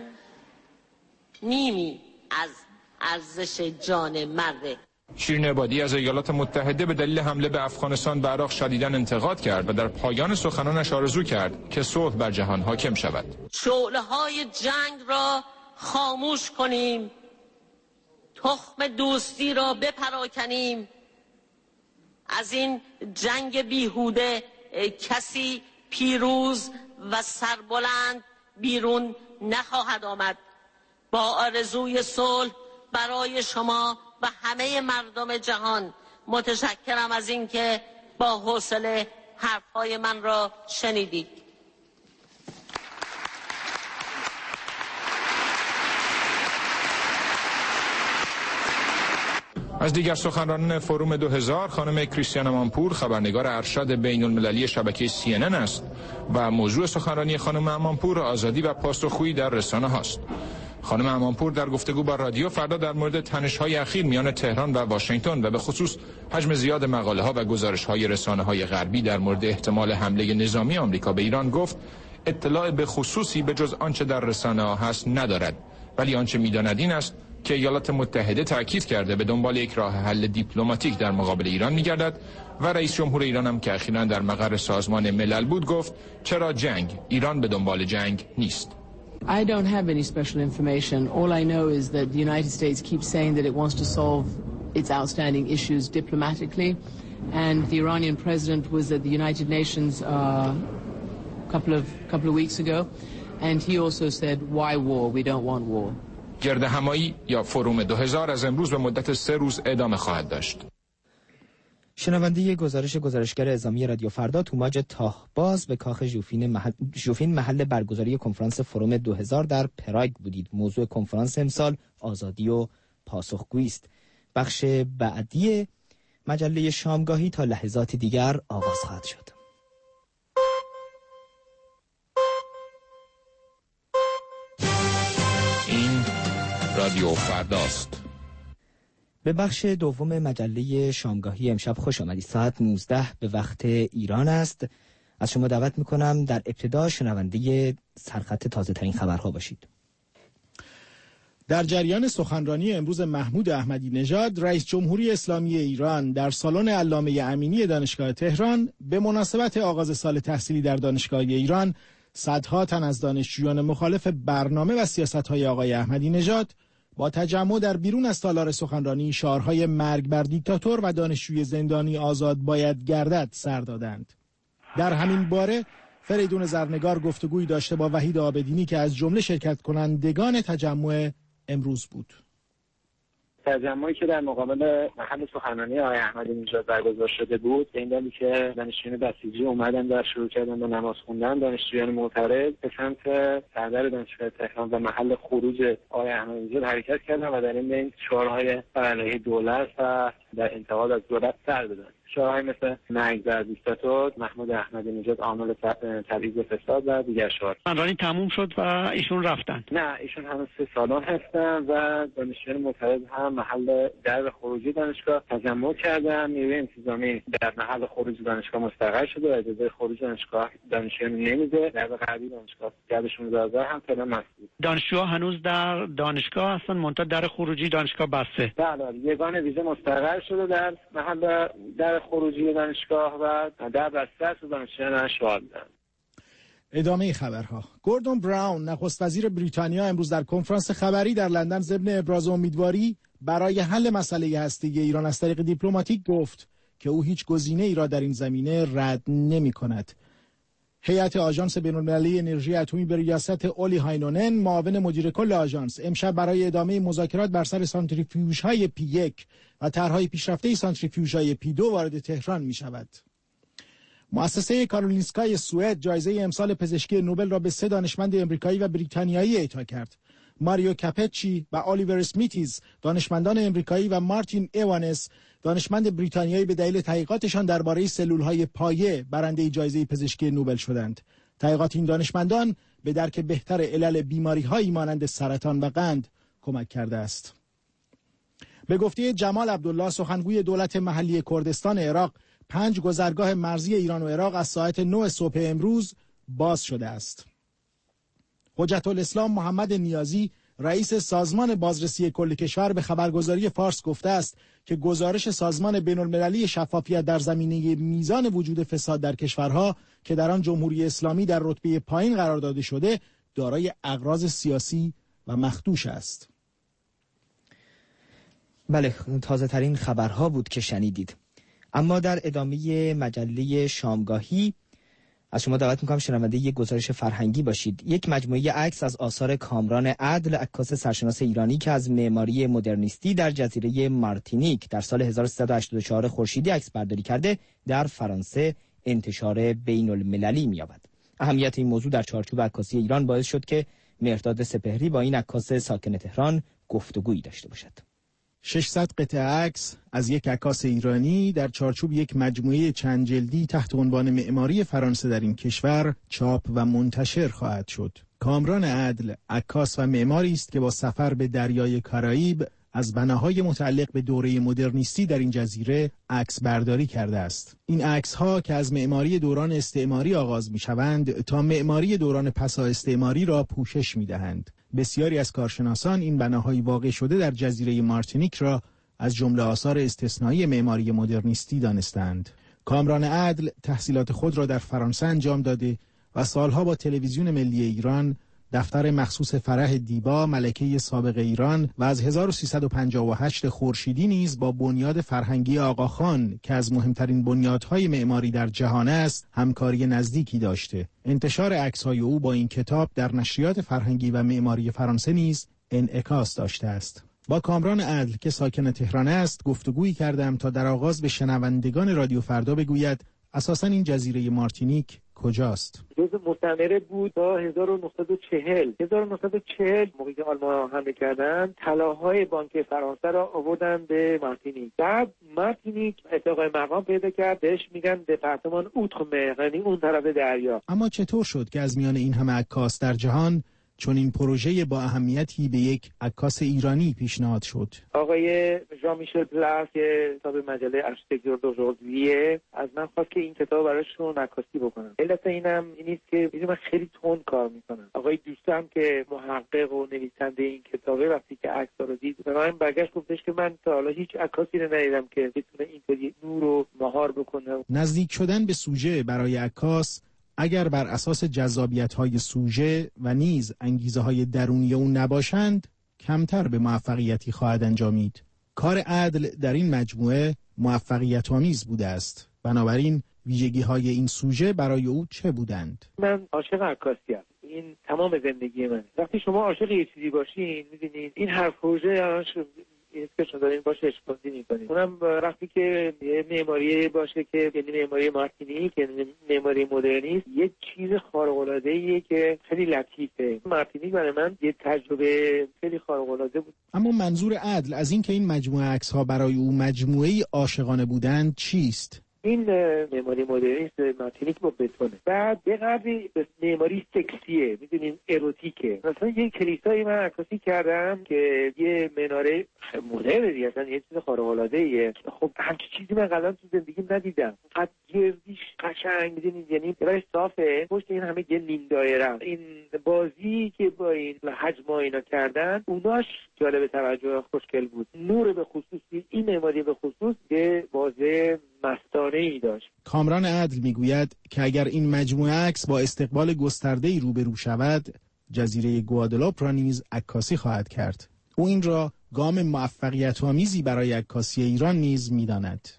نیمی از ارزش جان مرده. شیرین عبادی از ایالات متحده به دلیل حمله به افغانستان و عراق شدیداً انتقاد کرد و در پایان سخنانش آرزو کرد که صلح بر جهان حاکم شود. شعله‌های جنگ را خاموش کنیم، تخم دوستی را بپراکنیم. از این جنگ بیهوده کسی پیروز و سربلند بیرون نخواهد آمد. با آرزوی صلح برای شما و همه مردم جهان متشکرم از اینکه با حوصله حرفهای من را شنیدید. از دیگر سخنرانان فروم 2000 خانم کریستیان امانپور خبرنگار ارشد بین المللی شبکه CNN است و موضوع سخنرانی خانم امانپور آزادی و پاسخگویی در رسانه هاست. خانم امانپور در گفتگو با رادیو فردا در مورد تنش‌های اخیر میان تهران و واشنگتن و به خصوص حجم زیاد مقاله‌ها و گزارش‌های رسانه‌های غربی در مورد احتمال حمله نظامی آمریکا به ایران گفت اطلاع به خصوصی به جز آنچه در رسانه‌ها هست ندارد، ولی آنچه می‌داند این است که ایالات متحده تاکید کرده به دنبال یک راه حل دیپلماتیک در مقابل ایران می‌گردد و رئیس جمهور ایران هم که اخیراً در مقر سازمان ملل بود گفت چرا جنگ؟ ایران به دنبال جنگ نیست. I don't have any special information. All I know is that the United States keeps saying that it wants to solve its outstanding issues diplomatically, and the Iranian president was at the United Nations a couple of weeks ago, and he also said, "Why war? We don't want war." گردهمایی یا فروم 2000 از امروز به مدت 3 روز ادامه خواهد داشت. شنونده گزارشگر اعزامی رادیو فردا توماج تاهباز به کاخ ژوفین محل برگزاری کنفرانس فروم 2000 در پراگ بودید. موضوع کنفرانس امسال آزادی و پاسخگویی است. بخش بعدی مجله شامگاهی تا لحظات دیگر آغاز خواهد شد. این رادیو فرداست. به بخش دوم مجله شامگاهی امشب خوش آمدید. ساعت 19 به وقت ایران است. از شما دعوت میکنم در ابتدا شنونده سرخط تازه ترین خبرها باشید. در جریان سخنرانی امروز محمود احمدی نژاد رئیس جمهوری اسلامی ایران در سالن علامه امینی دانشگاه تهران به مناسبت آغاز سال تحصیلی در دانشگاه ایران صدها تن از دانشجویان مخالف برنامه و سیاست‌های آقای احمدی نژاد با تجمع در بیرون از تالار سخنرانی شعارهای مرگ بر دیکتاتور و دانشجوی زندانی آزاد باید گردد سر دادند. در همین باره فریدون زرنگار گفتگویی داشته با وحید عابدینی که از جمله شرکت کنندگان تجمع امروز بود. تجمعی که در مقابل محل سخنرانی آقای احمدی نژاد برگزار شده بود به این دلیل که دانشجویان بسیجی اومدن و شروع کردن به نماز خوندن، دانشجویان معترض به سمت صدر دانشگاه تهران و محل خروج آقای احمدی نژاد حرکت کردن و در این بین شعارهای علیه دولت و در انتقاد از دولت سر دادن. شعارهای مثل مرگ بر دیکتاتور، محمود احمدی نژاد عامل تبعیض فساد و دیگر شعار. سخنرانی تموم شد و ایشون رفتن؟ نه، ایشون هنوز 3 سالن هستن و دانشجویان معترض هم محل در خروجی دانشگاه تجمع کردن. نیروی انتظامی در محل خروج دانشگاه مستقر شده و اجازه خروج دانشجویان نمیده. در غربی دانشگاه در 16 هم فعلا مسدود. دانشجوها هنوز در دانشگاه هستن، منتها در خروجی دانشگاه بسته. بله، یگان ویژه مستقر شده در محل در خروجی دانشگاه و در بسته است و دانشجویان شعار دادن. ادامه خبرها. گوردون براون نخست وزیر بریتانیا امروز در کنفرانس خبری در لندن ضمن ابراز امیدواری برای حل مسئله هسته‌ای ایران از طریق دیپلماتیک گفت که او هیچ گزینه‌ای را در این زمینه رد نمی‌کند. هیئت آژانس بین‌المللی انرژی اتمی به ریاست اولی هاینونن معاون مدیر کل آژانس امشب برای ادامه مذاکرات بر سر سانتریفیوژهای P1 و طرح‌های پیشرفته سانتریفیوژهای P2 وارد تهران می‌شود. مؤسسه کارولینسکای سوئد جایزه امسال پزشکی نوبل را به 3 دانشمند امریکایی و بریتانیایی اعطا کرد. ماریو کاپچی و الیور اسمیتیز دانشمندان امریکایی و مارتین ایوانس دانشمند بریتانیایی به دلیل تحقیقاتشان درباره سلول‌های پایه برنده جایزه پزشکی نوبل شدند. تحقیقات این دانشمندان به درک بهتر علل بیماری‌هایی مانند سرطان و قند کمک کرده است. به گفته جمال عبدالله سخنگوی دولت محلی کردستان عراق 5 گذرگاه مرزی ایران و عراق از ساعت 9 صبح امروز باز شده است. حجت الاسلام محمد نیازی رئیس سازمان بازرسی کل کشور به خبرگزاری فارس گفته است که گزارش سازمان بین‌المللی شفافیت در زمینه میزان وجود فساد در کشورها که در آن جمهوری اسلامی در رتبه پایین قرار داده شده دارای اغراض سیاسی و مخدوش است. بله، تازه ترین خبرها بود که شنیدید. اما در ادامه مجله شامگاهی از شما دعوت میکنم شنونده یک گزارش فرهنگی باشید. یک مجموعه عکس از آثار کامران عدل، عکاس سرشناس ایرانی که از معماری مدرنیستی در جزیره مارتینیک در سال 1384 خورشیدی عکس برداری کرده در فرانسه انتشار بین المللی می‌یابد. اهمیت این موضوع در چارچوب عکاسی ایران باعث شد که مهرداد سپهری با این عکاس ساکن تهران گفتگویی داشته باشد. 600 قطعه عکس از یک عکاس ایرانی در چارچوب یک مجموعه چند جلدی تحت عنوان معماری فرانسه در این کشور چاپ و منتشر خواهد شد. کامران عدل عکاس و معماری است که با سفر به دریای کارائیب از بناهای متعلق به دوره مدرنیستی در این جزیره عکس برداری کرده است. این عکس‌ها که از معماری دوران استعماری آغاز می‌شوند تا معماری دوران پسا استعماری را پوشش می‌دهند. بسیاری از کارشناسان این بناهای واقع شده در جزیره مارتینیک را از جمله آثار استثنایی معماری مدرنیستی دانستند. کامران عدل تحصیلات خود را در فرانسه انجام داده و سالها با تلویزیون ملی ایران، دفتر مخصوص فرح دیبا ملکه سابق ایران و از 1358 خورشیدی نیز با بنیاد فرهنگی آقاخان که از مهمترین بنیادهای معماری در جهان است همکاری نزدیکی داشته. انتشار عکس‌های او با این کتاب در نشریات فرهنگی و معماری فرانسه نیز انعکاس داشته است. با کامران عدل که ساکن تهران است گفتگویی کردم تا در آغاز به شنوندگان رادیو فردا بگوید اساساً این جزیره مارتینیک کجاست؟ جزء مستعمره بود تا 1940 موقعی که آلمان حمله کردن طلاهای بانک فرانسه را آوردن به مارتینیک. بعد مارتینیک اتفاق مقام پیدا کرد، بهش میگن دپارتمان اوترمر، یعنی اون طرف دریا. اما چطور شد که از میان این همه عکاس در جهان چون این پروژه با اهمیتی به یک عکاس ایرانی پیشنهاد شد؟ آقای ژان میشل پلاس که کتاب مجله آرشیتکتور دژوردیه از من خواست که این کتاب براشون عکاسی بکنم. علت اینم این نیست که من خیلی تند کار میکنم. آقای دوستم که محقق و نویسنده این کتابه وقتی که عکس‌ها رو دید به من برگشت گفتش که من تا حالا هیچ عکاسی رو ندیدم که بتونه اینطوری نور رو مهار بکنه. نزدیک شدن به سوژه برای عکاس اگر بر اساس جذابیت‌های سوژه و نیز انگیزه‌های درونی اون نباشند کمتر به موفقیتی خواهد انجامید. کار عدل در این مجموعه موفقیت‌آمیز بوده است. بنابراین ویژگی‌های این سوژه برای او چه بودند؟ من عاشق عکاسی‌ام. این تمام زندگی من. وقتی شما عاشق یه چیزی باشین می‌دونید این هر پروژه که شما دارین باشه اشپازی میکنید. اونم وقتی که یه معماری باشه که یعنی معماری مارتینیک، یعنی معماری مدرنیست، یه چیز خارق‌العاده‌ایه که خیلی لطیفه. مارتینیک برای من یه تجربه خیلی خارق‌العاده بود. اما منظور عدل از این که این مجموعه عکس‌ها برای او مجموعه‌ای عاشقانه بودند چیست؟ این معماری مدرنیست مارتینیک با بتونه. بعد به قدری معماری سکسیه، میدونین اروتیکه. مثلا یه کلیسایی من عکاسی کردم که یه مناره مدرن دیگه، اصلا یه چیز خارق‌العاده‌ایه. خب همچین چیزی من قبلا تو زندگیم ندیدم. فقط گردیش قشنگ، میدونین یعنی براش صافه، پشت این همه یه نیم دایره. این بازی که با این حجم اینا کردن اوناش جالب توجه، خوشگل بود. نور به خصوص این معماری به خصوص به بازه مستانه‌ای داشت. کامران عدل میگوید که اگر این مجموعه عکس با استقبال گسترده‌ای روبرو شود، جزیره گوادلوپ را نیز عکاسی خواهد کرد. او این را گام موفقیت‌آمیزی برای عکاسی ایران نیز می‌داند.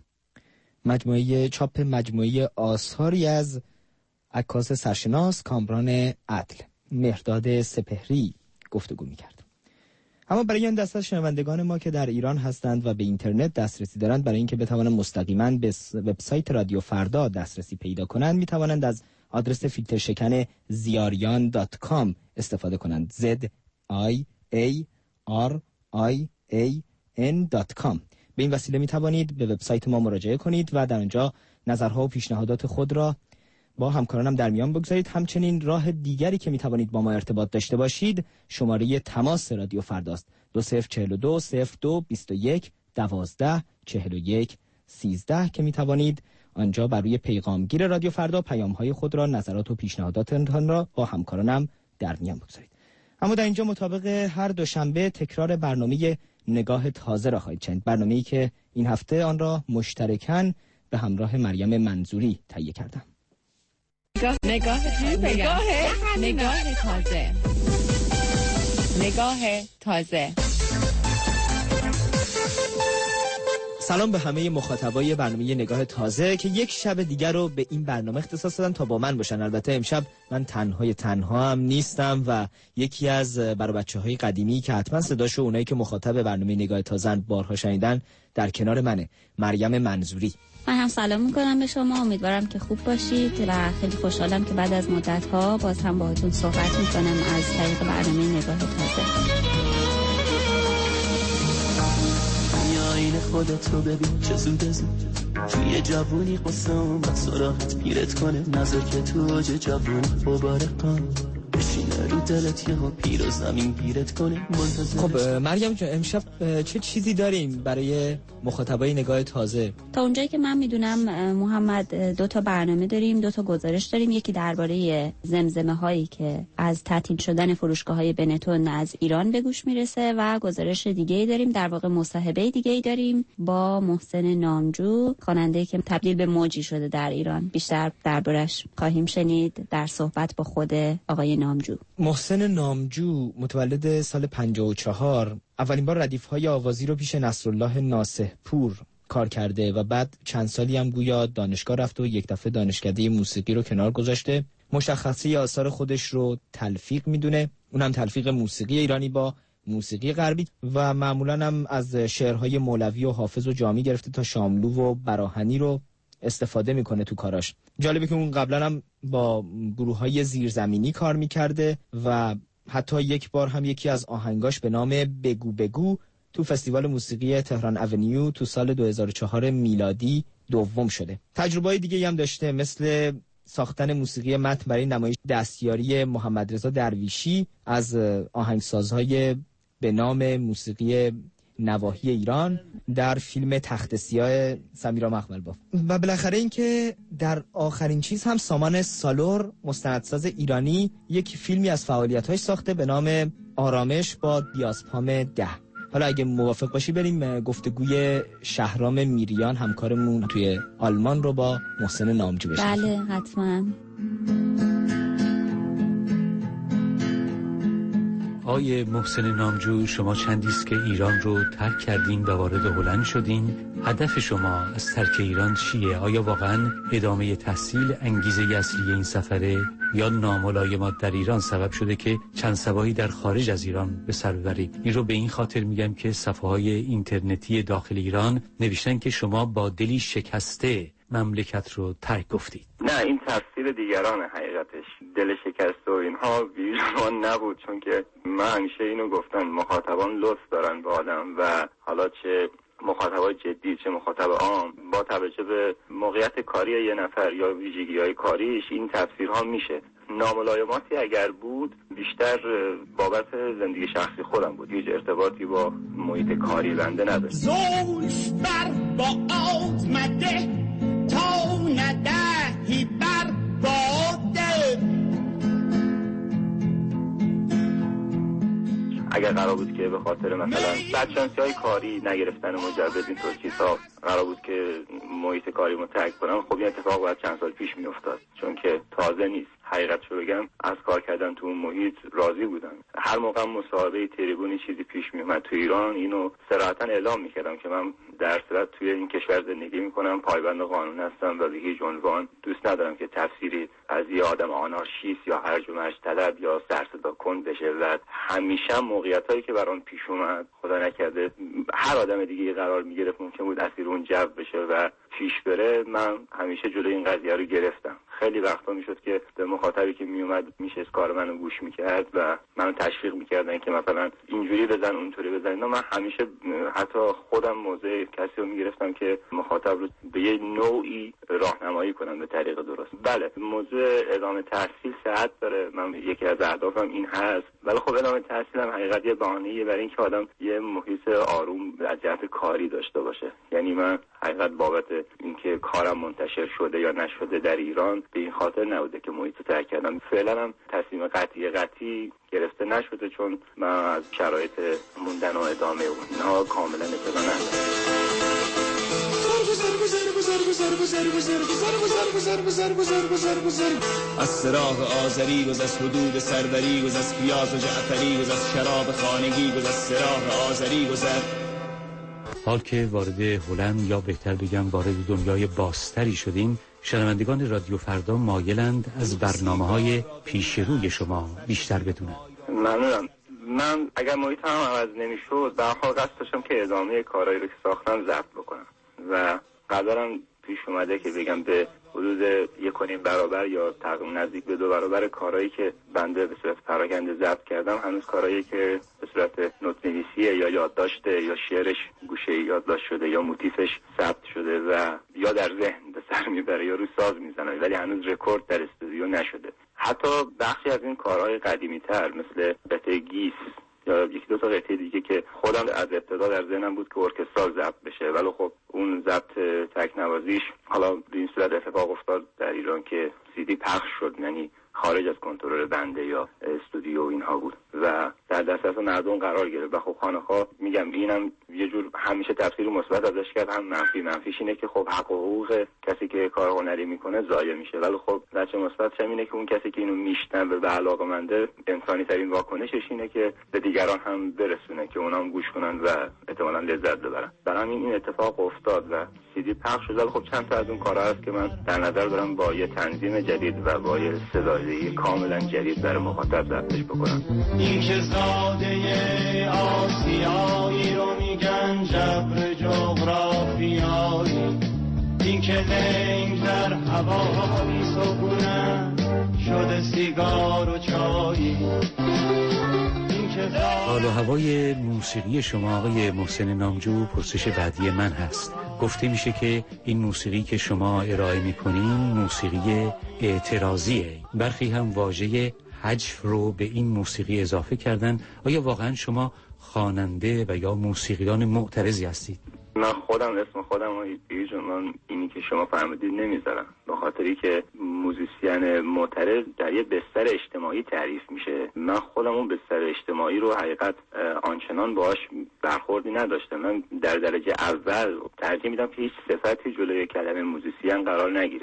مجموعه چاپ مجموعه آثاری از عکاس سرشناس کامران عدل، مهرداد سپهری گفتگو می‌کرد. اما برای این دسته شنوندگان ما که در ایران هستند و به اینترنت دسترسی دارند، برای اینکه بتوانند مستقیما به وبسایت رادیو فردا دسترسی پیدا کنند، میتوانند از آدرس فیلتر شکن ziarian.com استفاده کنند. ziarian.com. به این وسیله میتوانید به وبسایت ما مراجعه کنید و در آنجا نظرها و پیشنهادات خود را با همکارانم در میان بگذارید. همچنین راه دیگری که میتوانید با ما ارتباط داشته باشید شماره تماس رادیو فرداست. 2042 02 21 12 41 13 که میتوانید آنجا بر روی پیغامگیر رادیو فردا پیام‌های خود را، نظرات و پیشنهاداتتان را با همکارانم در میان بگذارید. اما در اینجا مطابق هر دوشنبه تکرار برنامه نگاه تازه را خواهید شنید. برنامه‌ای که این هفته آن را مشترکاً به همراه مریم منظوری تهیه کردم. نگاه تازه. سلام به همه مخاطبای برنامه نگاه تازه که یک شب دیگر رو به این برنامه اختصاص دادن تا با من باشن. البته امشب من تنها هم نیستم و یکی از برای بچه‌های قدیمی که حتما صداشو اونایی که مخاطب برنامه نگاه تازه بارها شنیدن در کنار منه، مریم منظوری. من هم سلام میکنم به شما، امیدوارم که خوب باشید و خیلی خوشحالم که بعد از مدت‌ها باز هم باهاتون صحبت میکنم از طریق برنامه نگاه تازه. این خودتو ببین چه زود توی جوونی قصه اومد سراغت پیرت کنه، نظر که تو اوج جوونی مبارکان بشینه رو دلت یه ها پیر و زمین گیرت کنه. خب مریم جان، امشب چه چیزی داریم برای مخاطبای نگاه تازه؟ تا اونجایی که من میدونم محمد 2 تا برنامه داریم، 2 تا گزارش داریم. یکی درباره زمزمه هایی که از تعطیل شدن فروشگاه‌های بنتون از ایران به گوش میرسه و گزارش دیگه‌ای داریم، در واقع مصاحبه دیگه‌ای داریم با محسن نامجو، خواننده‌ای که تبدیل به موجی شده در ایران. بیشتر دربارش خواهیم شنید در صحبت با خود آقای نامجو. محسن نامجو متولد سال 54 اولین بار ردیف‌های آوازی رو پیش نصرالله ناصح پور کار کرده و بعد چند سالی هم گویا دانشگاه رفته و یک دفعه دانشکده موسیقی رو کنار گذاشته. مشخصه آثار خودش رو تلفیق میدونه، اونم تلفیق موسیقی ایرانی با موسیقی غربی و معمولاً هم از شعرهای مولوی و حافظ و جامی گرفته تا شاملو و براهنی رو استفاده میکنه تو کاراش. جالبه که اون قبلا هم با گروه‌های زیرزمینی کار میکرده و حتی یک بار هم یکی از آهنگاش به نام بگو بگو تو فستیوال موسیقی تهران اونیو تو سال 2004 میلادی دوم شده. تجربه‌های دیگه هم داشته، مثل ساختن موسیقی متن برای نمایش دستیاری محمد رضا درویشی از آهنگسازهای به نام موسیقی نواحی ایران در فیلم تخت سیاه سمیرا مخملباف. و بالاخره این که در آخرین چیز هم سامان سالور مستندساز ایرانی یک فیلمی از فعالیت‌هاش ساخته به نام آرامش با دیاسپام 10. حالا اگه موافق باشی بریم گفتگوی شهرام میریان همکارمون توی آلمان رو با محسن نامجو بشنویم. بله حتما. آقای محسن نامجو، شما چندیست که ایران رو ترک کردین و وارد هلند شدین. هدف شما از ترک ایران چیه؟ آیا واقعا ادامه تحصیل انگیزه اصلی این سفره یا ناملایمات در ایران سبب شده که چند صباحی در خارج از ایران به سر ببرید؟ این رو به این خاطر میگم که صفحه‌های اینترنتی داخل ایران نوشتن که شما با دلی شکسته مملکت رو ترک گفتید. نه، این تفسیر دیگران حقیقتش. دل شکسته و اینها بیرون نبود، چون که من همیشه اینو گفتم، مخاطبان لطف دارن به آدم و حالا چه مخاطبای جدی چه مخاطب عام، با توجه به موقعیت کاری یه نفر یا ویژگی‌های کاریش این تفسیرها میشه. ناملایماتی اگر بود بیشتر بابت زندگی شخصی خودم بود، هیچ ارتباطی با محیط کاری بنده نداره. زلف بر با آزمده تا ندهی بر باده. اگر قرار بود که به خاطر مثلا بدشانسی‌های کاری نگرفتن مجوز اینطور چیزها قرار بود که محیط کاریمو ترک کنم، خب این اتفاق باید چند سال پیش میافتاد، چون که تازه نیست. حقیقتشو بگم از کار کردن تو اون محیط راضی بودم. هر موقع مصاحبه تریبونی چیزی پیش میومد تو ایران، اینو صراحتا اعلام میکردم که من در صورت توی این کشور زندگی میکنم، پایبند قانون هستم و به هیچ عنوان دوست ندارم که تفسیری از یه آدم آنارشیست یا هرج و مرج طلب یا سرصدا کن بشه. و همیشه موقعیتایی که برام پیش اومد، خدا نکرده هر آدم دیگه قرار میگرفت ممکن بود اسیر اون جو بشه و پیش بره، من همیشه جلوی این قضیه رو گرفتم. خیلی وقتا میشد که به مخاطبی که میومد میشه کار منو گوش میکرد و منو تشویق میکردن که مثلا اینجوری بزن اونطوری بزن. من همیشه حتی خودم موضع کسی رو میگرفتم که مخاطب رو به یه نوعی راهنمایی کنم به طریق درست. بله، موضوع ادامه تحصیل صحت داره، من یکی از اهدافم این هست، ولی خب ادامه تحصیل هم حقیقت یه بهانه‌ایه برای اینکه آدم یه محیط آروم از جهت کاری داشته باشه. یعنی من حقیقت بابت اینکه کارم منتشر شده یا نشده در ایران به این خاطر نبوده که محیط رو ترک کردم. فعلا هم تصمیم قطعی گرفته نشده، چون من از شرایط موندن و ادامه اونها کاملا اطلاع ندارم. از سراغ آذری گذر، از حدود سروری گذر، از پیاز و جعفری گذر، از شراب خانگی گذر، از سراغ آذری گذر. حال که وارد هلند یا بهتر بگم وارد دنیای بازتری شدیم، شنوندگان رادیو فردا مایلند از برنامه‌های پیش روی شما بیشتر بدونن. ممنونم. من اگر محیط هم عوض نمی‌شد، به هر حال قصد داشتم که ادامه کارهایی رو که ساختم ضبط بکنم و قدرم پیش اومده که بگم به حدود 1.5 برابر یا تقریبا نزدیک به 2 برابر کارهایی که بنده به صورت پراکنده ضبط کردم هنوز کارهایی که به صورت نوت‌نویسیه یا یادداشته یا شعرش گوشه یادداشت شده یا موتیفش ثبت شده و یا در ذهن به سر میبره یا رو ساز میزنه، ولی هنوز رکورد در استودیو نشده. حتی بخشی از این کارهای قدیمی‌تر مثل قطعه گیس یا یکی دو تا قطعه دیگه که خودم از ابتدا در ذهنم بود که ارکسترال ضبط بشه، ولی خب اون ضبط تکنوازیش حالا به این صورت اتفاق افتاد در ایران که CD پخش شد، یعنی خارج از کنترل بنده یا استودیو اینها بود و در دسترس مردم قرار گرفت. و خب خانه‌ها میگم اینم یه جور همیشه تفسیر مثبت ازش کرد، هم منفیش اینه که خب حق و حقوق کسی که کار هنری میکنه ضایع میشه، ولی خب وجه مثبتش اینه که اون کسی که اینو میشنوه و علاقه‌منده، انسانی ترین واکنشش اینه که به دیگران هم برسونه که اونا هم گوش کنن و احتمالاً لذت ببرن. برای همین این اتفاق افتاد و CD پخش شد. ولی خب چند تا از اون کارها هست که من در نظر دارم با یه تنظیم جدید و با یه صدایی کاملا جدید برای مخاطب ضبطش بکنم. این که زاده خنگ در هوایی سکونم شده سیگار و چایی. حال و هوای موسیقی شما آقای محسن نامجو پرسش بعدی من هست. گفته میشه که این موسیقی که شما ارائه میکنین موسیقی اعتراضیه. برخی هم واژه حجف رو به این موسیقی اضافه کردن. آیا واقعا شما خواننده و یا موسیقیان معترضی هستید؟ من خودم اسم خودم رو هیچ عنوان اینی که شما فرمودید نمیذارم، به خاطری که موزیسین معترض در یه بستر اجتماعی تعریف میشه. من خودم اون بستر اجتماعی رو حقیقت آنچنان باهاش برخوردی نداشتم. من در درجه اول ترجیح میدم که هیچ صفتی جلوی کلمه موزیسین قرار نگیره.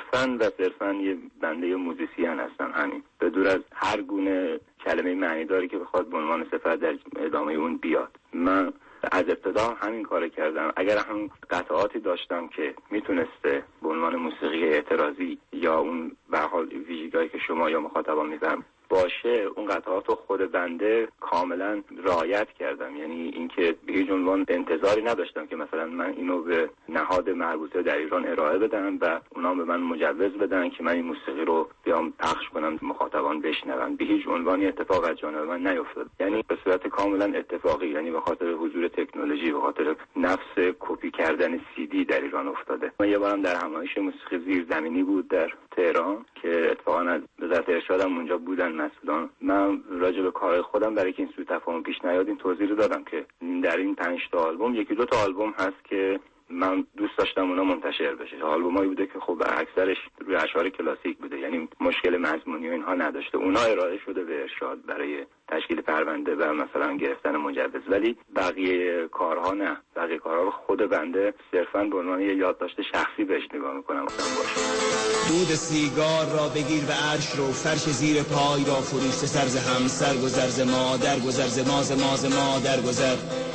صرفاً یه بنده موزیسین هستم، همین، به دور از هر گونه کلمه معنیداری که بخواد به عنوان صفت در ادامه اون بیاد. من از ابتدا همین کار کردم. اگر هم قطعاتی داشتم که میتونسته به عنوان موسیقی اعتراضی یا اون به حال ویژگی‌هایی که شما یا مخاطبان میذارم باشه، اون قطعات رو خود بنده کاملا رعایت کردم. یعنی اینکه به هیچ عنوان انتظاری نداشتم که مثلا من اینو به نهاد مربوطه در ایران ارائه بدم و اونا به من مجوز بدن که من این موسیقی رو بیام پخش کنم مخاطبان بشنون. به هیچ عنوان اتفاق از جانب من نیفتاد. یعنی به صورت کاملا اتفاقی، یعنی به خاطر حضور تکنولوژی، به خاطر نفس کپی کردن CD در ایران افتاده. من یه بارم در همایش موسیقی زیرزمینی بود در تهران که اتفاقا از وزارت ارشادم اونجا بودن مسئولان. من راجع به کار خودم برای که این سوء تفاهم پیش نیاد این توضیح رو دادم که در این 5 تا آلبوم 1-2 تا آلبوم هست که من دوست داشتم اونا منتشر بشه. آلبومایی بوده که خب اکثرش روی اشعار کلاسیک بوده، یعنی مشکل مضمونی و اینها نداشته. اونا ارائه شده به ارشاد برای تشکیل پرونده و مثلا گرفتن مجوز، ولی بقیه کارها نه. بقیه کارها رو خود بنده صرفاً به عنوان یه یادداشت شخصی بهش نگاه می‌کنم. دود سیگار را بگیر و عرش رو، فرش زیر پای را فروشته سر ز هم، سر گذر ز ما در گذر ز ما در گذر.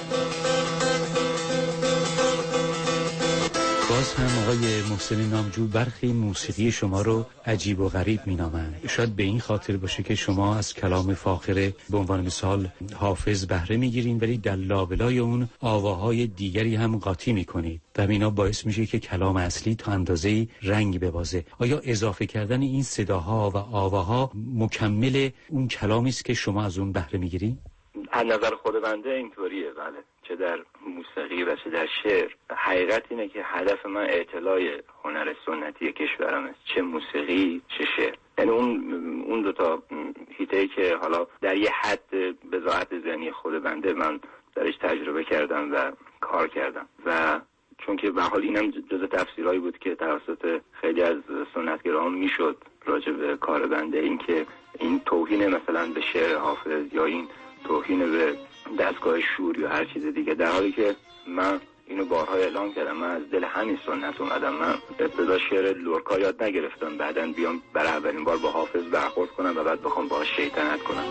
باز هم آقای محسن نامجو برخی موسیقی شما رو عجیب و غریب می‌نامند. شاید به این خاطر باشه که شما از کلام فاخر به عنوان مثال حافظ بهره می‌گیرین، ولی در لابلای اون آواهای دیگری هم قاطی می‌کنید و اینا باعث میشه که کلام اصلی تا اندازه‌ای رنگ ببازه. آیا اضافه کردن این صداها و آواها مکمل اون کلامی است که شما از اون بهره می‌گیرید؟ از نظر خود بنده اینطوریه، بله. چه در موسیقی و چه در شعر. حقیقت اینه که هدف من اطلاع هنر سنتی کشورم است، چه موسیقی چه شعر. یعنی اون دوتا هیته‌ای که حالا در یه حد بضاعت ذهنی خود بنده من درش تجربه کردم و کار کردم و چون که به حال اینم جزء تفسیرهایی بود که توسط خیلی از سنتگران میشد راجع به کار بنده، این که این توهین مثلا به شعر حافظ یا این توهین به دستگاه شور یا هر چیز دیگه، در حالی که من اینو بارها اعلام کردم. من از دل همین سنت اومدم. من ابتدا شعر لورکا یاد نگرفتم، بعدن بیام برای اولین بار با حافظ برخورد کنم و بعد بخوام باهاش شیطنت کنم.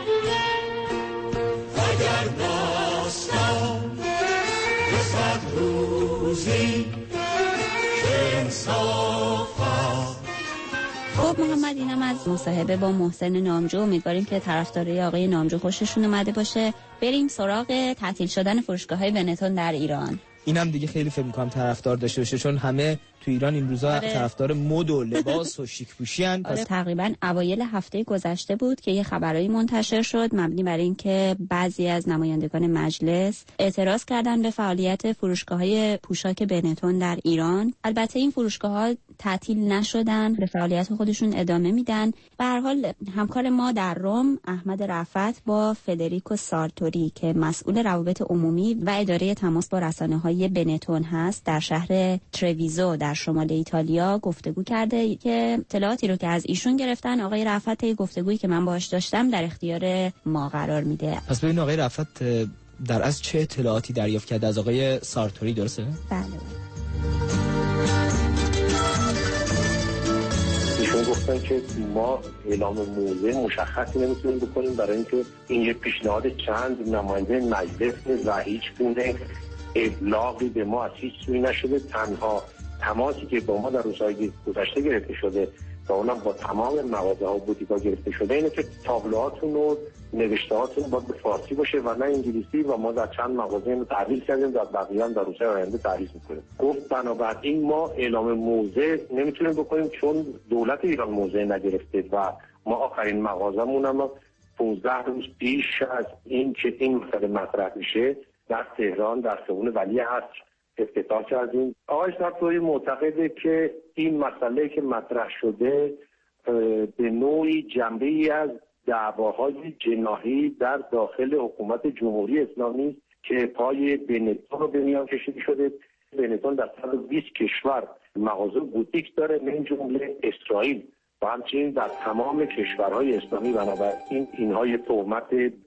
اگر داستان رسد روزی که انصاف خب محمد، اینم از مصاحبه با محسن نامجو. امیدواریم که طرفدارای آقای نامجو خوششون اومده باشه. بریم سراغ تعطیل شدن فروشگاه‌های بنتون در ایران. اینم دیگه خیلی فکر می‌کنم طرفدار داشته باشه، چون همه تو ایران این روزا طرفدار مد و لباس و شیک پوشی ان. تقریبا اوایل هفته گذشته بود که یه خبرایی منتشر شد مبنی بر اینکه بعضی از نمایندگان مجلس اعتراض کردن به فعالیت فروشگاه‌های پوشاک بنتون در ایران. البته این فروشگاه‌ها تعطیل نشدن، به فعالیت خودشون ادامه میدن. به هر حال همکار ما در روم احمد رفعت با فدریکو سارتوری که مسئول روابط عمومی و اداره تماس با رسانه‌های بنتون هست در شهر ترویزو در شمال ایتالیا گفتگو کرده که اطلاعاتی رو که از ایشون گرفتن آقای رفعت گفتگویی که من باهاش داشتم در اختیار ما قرار میده. پس ببین آقای رفعت در از چه اطلاعاتی دریافت کرده از آقای سارتوری، درسته؟ بله. ایشون گفتن که ما اعلام موضع مشخصی نمیتونیم بکنیم برای اینکه این یه پیشنهاد چند نماینده مجلس و هیچ گونه ابلاغی به ما از هیچ سوی نشده. تنها تماسی که با ما در روزهای گذشته گرفته شده و اونم با تمام مغازه‌ها و بوتیک‌ها گرفته شده اینه که تابلوهاتون رو نوشتهاتون باید به فارسی باشه و نه انگلیسی و ما در چند مغازه اینو تعدیل کردیم، در بقیه هم در روزهای آینده تعدیل میکنیم. گفت بنابراین ما اعلام موضع نمیتونیم بکنیم چون دولت ایران موضع نگرفته و ما آخرین مغازمون هم 15 روز پیش از این که این مسئله مطرح میشه در تهران در خیابون ولی عصر افتتاح کردیم. آقای صفایی معتقده که این مسئله که مطرح شده به نوعی جنبه‌ای از دعواهای جناحی در داخل حکومت جمهوری اسلامی که پای بنتون رو به میان کشیده شده. بنتون در 120 کشور مغازه بوتیک داره، من جمله اسرائیل و همچنین در تمام کشورهای اسلامی. بنابراین اینها یه تهمت.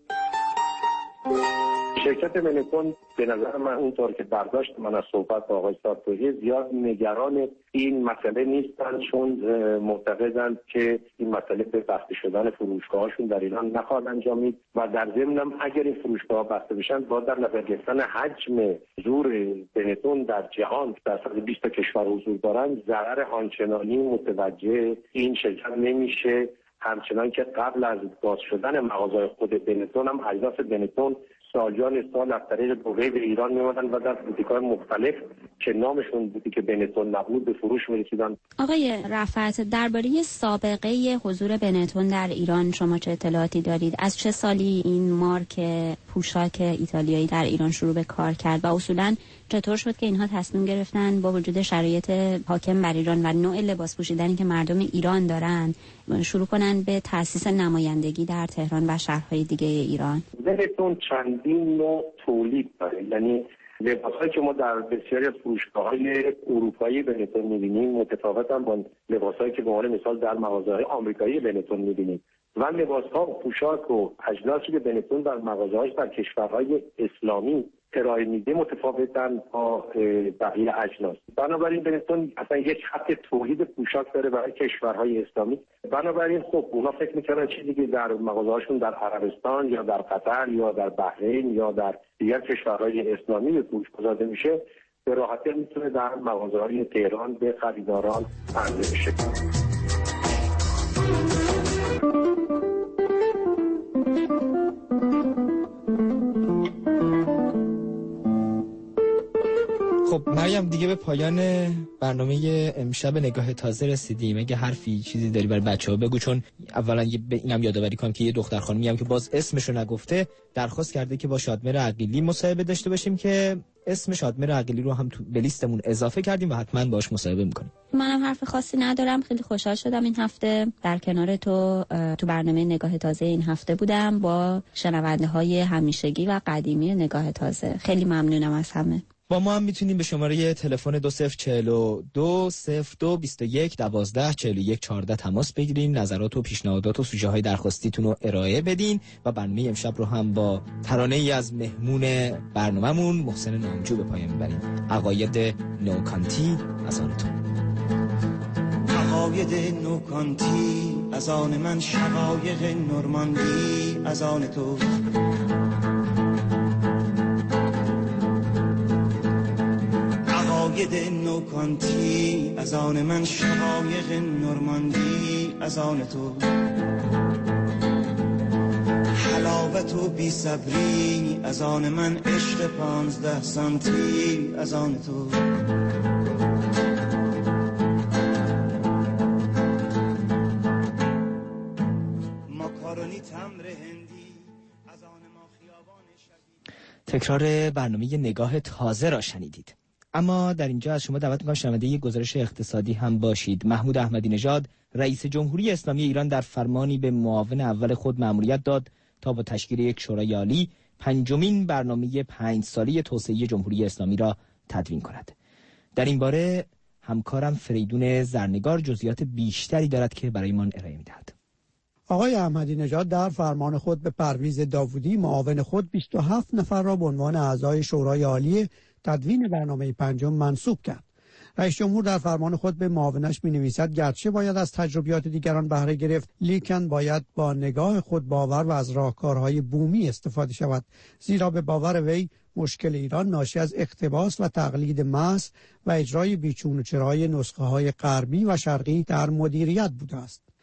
شرکت بنتون به نظر من اونطور که برداشت من از صحبت با آقای سارتوری زیاد نگران این مسئله نیستن، چون معتقدند که این مسئله به بسته شدن فروشگاهاشون در ایران نخواهد انجامید و در ضمن هم اگر این فروشگاه بسته بشن با در نظر گرفتن حجم حضور بنتون در جهان در 120 کشور حضور دارن ضرر آنچنانی متوجه این شرکت نمیشه، همچنان که قبل از باز شدن مغازه‌های خود بنتون هم اجناس بنتون سالیان سال از طریق دبی به ایران می‌آمدن و در بوتیک‌های مختلف که نامشون بوتیک بنتون نبود به فروش می‌رسیدن. آقای رفعت، درباره سابقه حضور بنتون در ایران شما چه اطلاعاتی دارید؟ از چه سالی این مارک پوشاک ایتالیایی در ایران شروع به کار کرد و اصولاً چطور شد که اینها تصمیم گرفتن با وجود شرایط حاکم بر ایران و نوع لباس پوشیدنی که مردم ایران دارن شروع کنن به تأسیس نمایندگی در تهران و شهرهای دیگه ایران؟ بنتون چندین نوع تولید داره، یعنی لباسایی که ما در بسیاری از فروشگاه‌های اروپایی بنتون می‌بینیم متفاوتاً با لباسایی که به عنوان مثال در مغازه‌های آمریکایی بنتون می‌بینیم و لباس‌ها و پوشاک و اجناسی که بنتون در مغازه‌هاش در کشورهای اسلامی ارائه میده متفاوتن با بقیه اجناس. بنابراین بنتون اصلا یک خط تولید پوشاک داره برای کشورهای اسلامی. بنابراین خب اونا فکر میکنن چیزی که در مغازه‌هاشون در عربستان یا در قطر یا در بحرین یا در دیگر کشورهای اسلامی به فروش گذاشته میشه به راحتی میتونه در مغازه‌های تهران به خریداران عرضه بشه. خب مریم، دیگه به پایان برنامه امشب نگاه تازه رسیدیم. اگه حرفی چیزی داری برای بچه‌ها بگو، چون اولا اینم یادآوری کنم که یه دختر خانمی هم که باز اسمشو نگفته درخواست کرده که با شادمهر عقیلی مصاحبه داشته باشیم که اسم شادمهر عقیلی رو هم به لیستمون اضافه کردیم و حتما باهاش مصاحبه می‌کنیم. منم حرف خاصی ندارم، خیلی خوشحال شدم این هفته در کنار تو برنامه نگاه تازه این هفته بودم با شنونده‌های همیشگی و قدیمی نگاه تازه. خیلی ممنونم از همه. با ما هم میتونیم به شماره تلفن 2042 02 21 12 41 14 تماس بگیریم، نظرات و پیشنهادات و سوژه های درخواستیتون رو ارائه بدین و برنامه امشب رو هم با ترانه ای از مهمون برنامه‌مون محسن نامجو به پایان میبریم. عقاید نوکانتی از آن تو. عقاید نوکانتی از آن من، شقایق نورماندی از آن تو. عقاید نوکانتی از آن من، شقایق نورماندی از آن تو. حلاوت و بی صبری از آن من، عشق 15 سانتی از آن تو. ماکارونی تمر هندی از آن ما، خیابان شبیه. تکرار برنامه نگاه تازه را شنیدید. اما در اینجا از شما دعوت می‌کنم شنونده یک گزارش اقتصادی هم باشید. محمود احمدی نژاد رئیس جمهوری اسلامی ایران در فرمانی به معاون اول خود مأموریت داد تا با تشکیل یک شورای عالی پنجمین برنامه 5 ساله توسعه جمهوری اسلامی را تدوین کند. در این باره همکارم فریدون زرنگار جزئیات بیشتری دارد که برایمان ارائه می‌دهد. آقای احمدی نژاد در فرمان خود به پرویز داوودی معاون خود 27 نفر را به عنوان اعضای شورای عالی تدوین برنامه 5 منصوب کرد. رئیس جمهور در فرمان خود به معاونش می‌نویسد گرچه باید از تجربیات دیگران بهره گرفت، لیکن باید با نگاه خود باور و از راهکارهای بومی استفاده شود، زیرا به باور وی مشکل ایران ناشی از اقتباس و تقلید محض و اجرای بیچون و چرای نسخه‌های غربی و شرقی در مدیریت بوده است.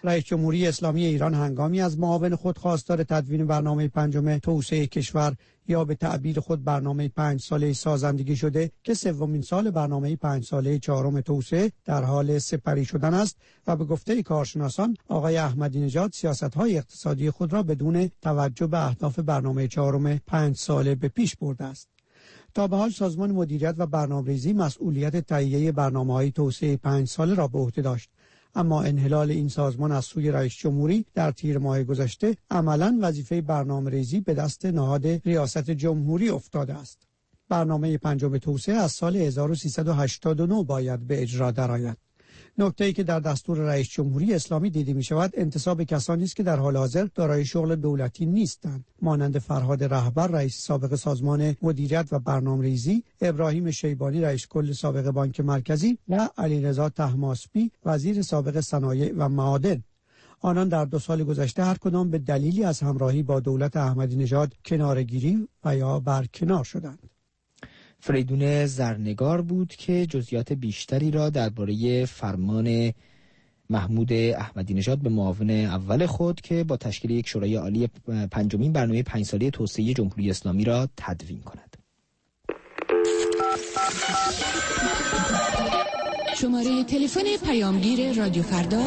رئیس جمهوری اسلامی ایران هنگامی از معاون خود خواستار تدوین برنامه پنجم توسعه کشور یا به تعبیر خود برنامه 5 ساله سازندگی شده که سومین سال برنامه 5 ساله چهارم توسعه در حال سپری شدن است و به گفته کارشناسان آقای احمدی نژاد سیاست‌های اقتصادی خود را بدون توجه به اهداف برنامه چهارم 5 ساله به پیش برده است. تا به حال سازمان مدیریت و برنامه‌ریزی مسئولیت تهیه برنامه‌های توسعه 5 ساله را به عهده داشت، اما انحلال این سازمان از سوی رئیس جمهوری در تیر ماه گذشته عملاً وظیفه برنامه‌ریزی به دست نهاد ریاست جمهوری افتاده است. برنامه پنجم توسعه از سال 1389 باید به اجرا درآید. نکته‌ای که در دستور رئیس جمهوری اسلامی دیده می‌شود انتصاب کسانی است که در حال حاضر دارای شغل دولتی نیستند، مانند فرهاد رهبر رئیس سابق سازمان مدیریت و برنامه‌ریزی، ابراهیم شیبانی رئیس کل سابق بانک مرکزی و علیرضا طهماسبی وزیر سابق صنایع و معادن. آنان در 2 سال گذشته هر کدام به دلیلی از همراهی با دولت احمدی نژاد کناره‌گیری و یا برکنار شدند. فریدون زرنگار بود که جزئیات بیشتری را درباره فرمان محمود احمدی نژاد به معاون اول خود که با تشکیل یک شورای عالی پنجمین برنامه 5 ساله توسعه جمهوری اسلامی را تدوین کند. شماره تلفن پیامگیر رادیو فردا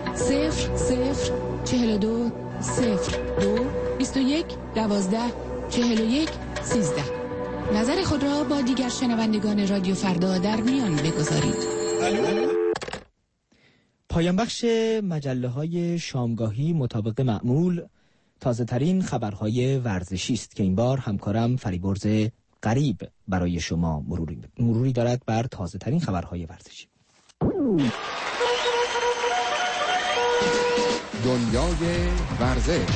0042 02 21 12 41 13. نظر خود را با دیگر شنوندگان رادیو فردا در میان بگذارید. پایان بخش مجله‌های شامگاهی مطابق معمول تازه ترین خبرهای ورزشی است که این بار همکارم فریبرز غریب برای شما مروری دارد بر تازه ترین خبرهای ورزشی. دنیای ورزش.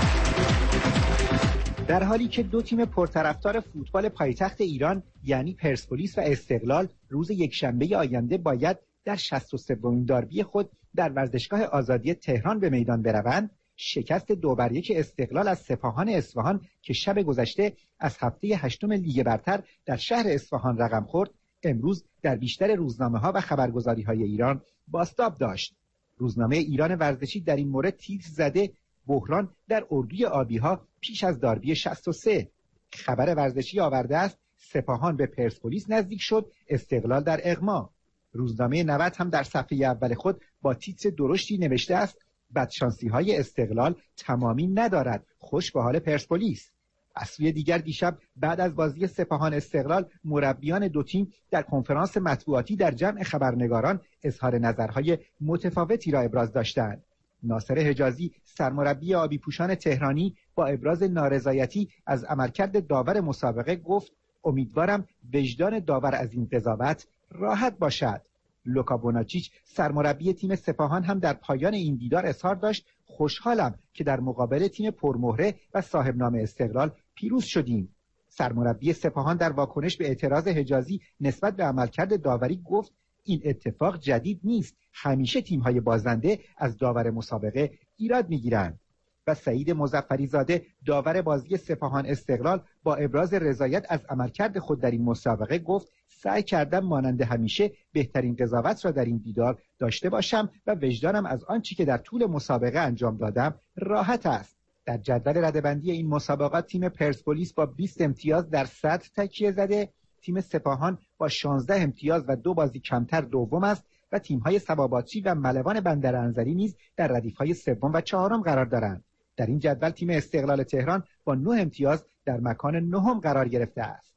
در حالی که 2 تیم پرطرفدار فوتبال پایتخت ایران یعنی پرسپولیس و استقلال روز یکشنبه آینده باید در 63مین داربی خود در ورزشگاه آزادی تهران به میدان بروند، شکست 2-1 استقلال از سپاهان اصفهان که شب گذشته از هفته 8 لیگ برتر در شهر اصفهان رقم خورد، امروز در بیشتر روزنامه‌ها و خبرگزاری‌های ایران بازتاب داشت. روزنامه ایران ورزشی در این مورد تیتر زده بحران در اردوی آبی‌ها پیش از داربی 63. خبر ورزشی آورده است سپاهان به پرسپولیس نزدیک شد، استقلال در اغما. روزنامه 90 هم در صفحه اول خود با تیتر درشتی نوشته است بدشانسی‌های استقلال تمامی ندارد، خوش به حال پرسپولیس. از سوی دیگر دیشب بعد از بازی سپاهان استقلال مربیان 2 تیم در کنفرانس مطبوعاتی در جمع خبرنگاران اظهار نظرهای متفاوتی را ابراز داشتند. ناصر حجازی سرمربی آبی پوشان تهرانی با ابراز نارضایتی از عملکرد داور مسابقه گفت امیدوارم وجدان داور از این قضاوت راحت باشد. لوکا بوناچیچ سرمربی تیم سپاهان هم در پایان این دیدار اظهار داشت خوشحالم که در مقابل تیم پرمهره و صاحب نام استقلال پیروز شدیم. سرمربی سپاهان در واکنش به اعتراض حجازی نسبت به عملکرد داوری گفت این اتفاق جدید نیست، همیشه تیم‌های بازنده از داور مسابقه ایراد می‌گیرند. و سعید مظفری زاده داور بازی سپاهان استقلال با ابراز رضایت از عملکرد خود در این مسابقه گفت سعی کردم مانند همیشه بهترین قضاوت را در این دیدار داشته باشم و وجدانم از آنچه که در طول مسابقه انجام دادم راحت است. در جدول رده‌بندی این مسابقات تیم پرسپولیس با 20 امتیاز در صدر تکیه زده، تیم سپاهان با 16 امتیاز و 2 بازی کمتر دوم است و تیم‌های صباباتچی و ملوان بندرانزلی نیز در ردیف‌های سوم و چهارم قرار دارند. در این جدول تیم استقلال تهران با 9 امتیاز در مکان 9 قرار گرفته است.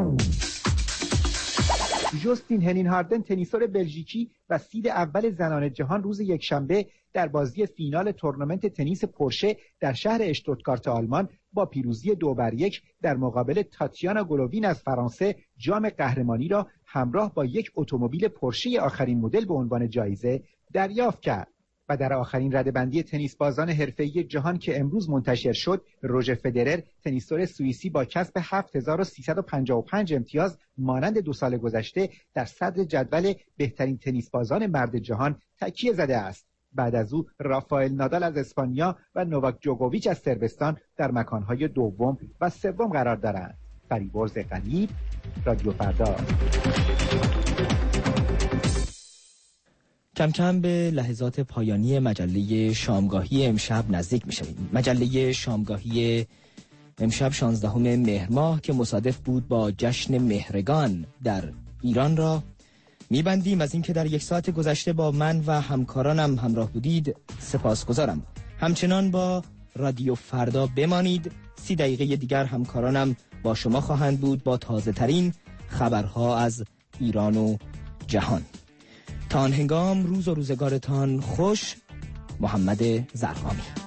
جوستین هنین هاردن تنیسور بلژیکی و سید اول زنان جهان روز یکشنبه در بازی فینال تورنمنت تنیس پورشه در شهر اشتوتگارت آلمان با پیروزی 2-1 در مقابل تاتیانا گولووین از فرانسه جام قهرمانی را همراه با یک اتومبیل پورشه آخرین مدل به عنوان جایزه دریافت کرد. و در آخرین رده‌بندی تنیس بازان حرفه‌ای جهان که امروز منتشر شد، روژر فدرر تنیسور سوئیسی با کسب 7355 امتیاز مانند 2 سال گذشته در صدر جدول بهترین تنیس بازان مرد جهان تکیه زده است. بعد از او رافائل نادال از اسپانیا و نوواک جوکوویچ از صربستان در مکانهای دوم و سوم قرار دارند. فریبرز غریب، رادیو فردا. کم کم به لحظات پایانی مجله شامگاهی امشب نزدیک می‌شویم. مجله شامگاهی امشب 16 مهر ماه که مصادف بود با جشن مهرگان در ایران را میبندیم. از اینکه در یک ساعت گذشته با من و همکارانم همراه بودید سپاسگزارم. همچنان با رادیو فردا بمانید. 30 دقیقه دیگر همکارانم با شما خواهند بود با تازه ترین خبرها از ایران و جهان. تا آن هنگام روز و روزگارتان خوش. محمد زرقامی.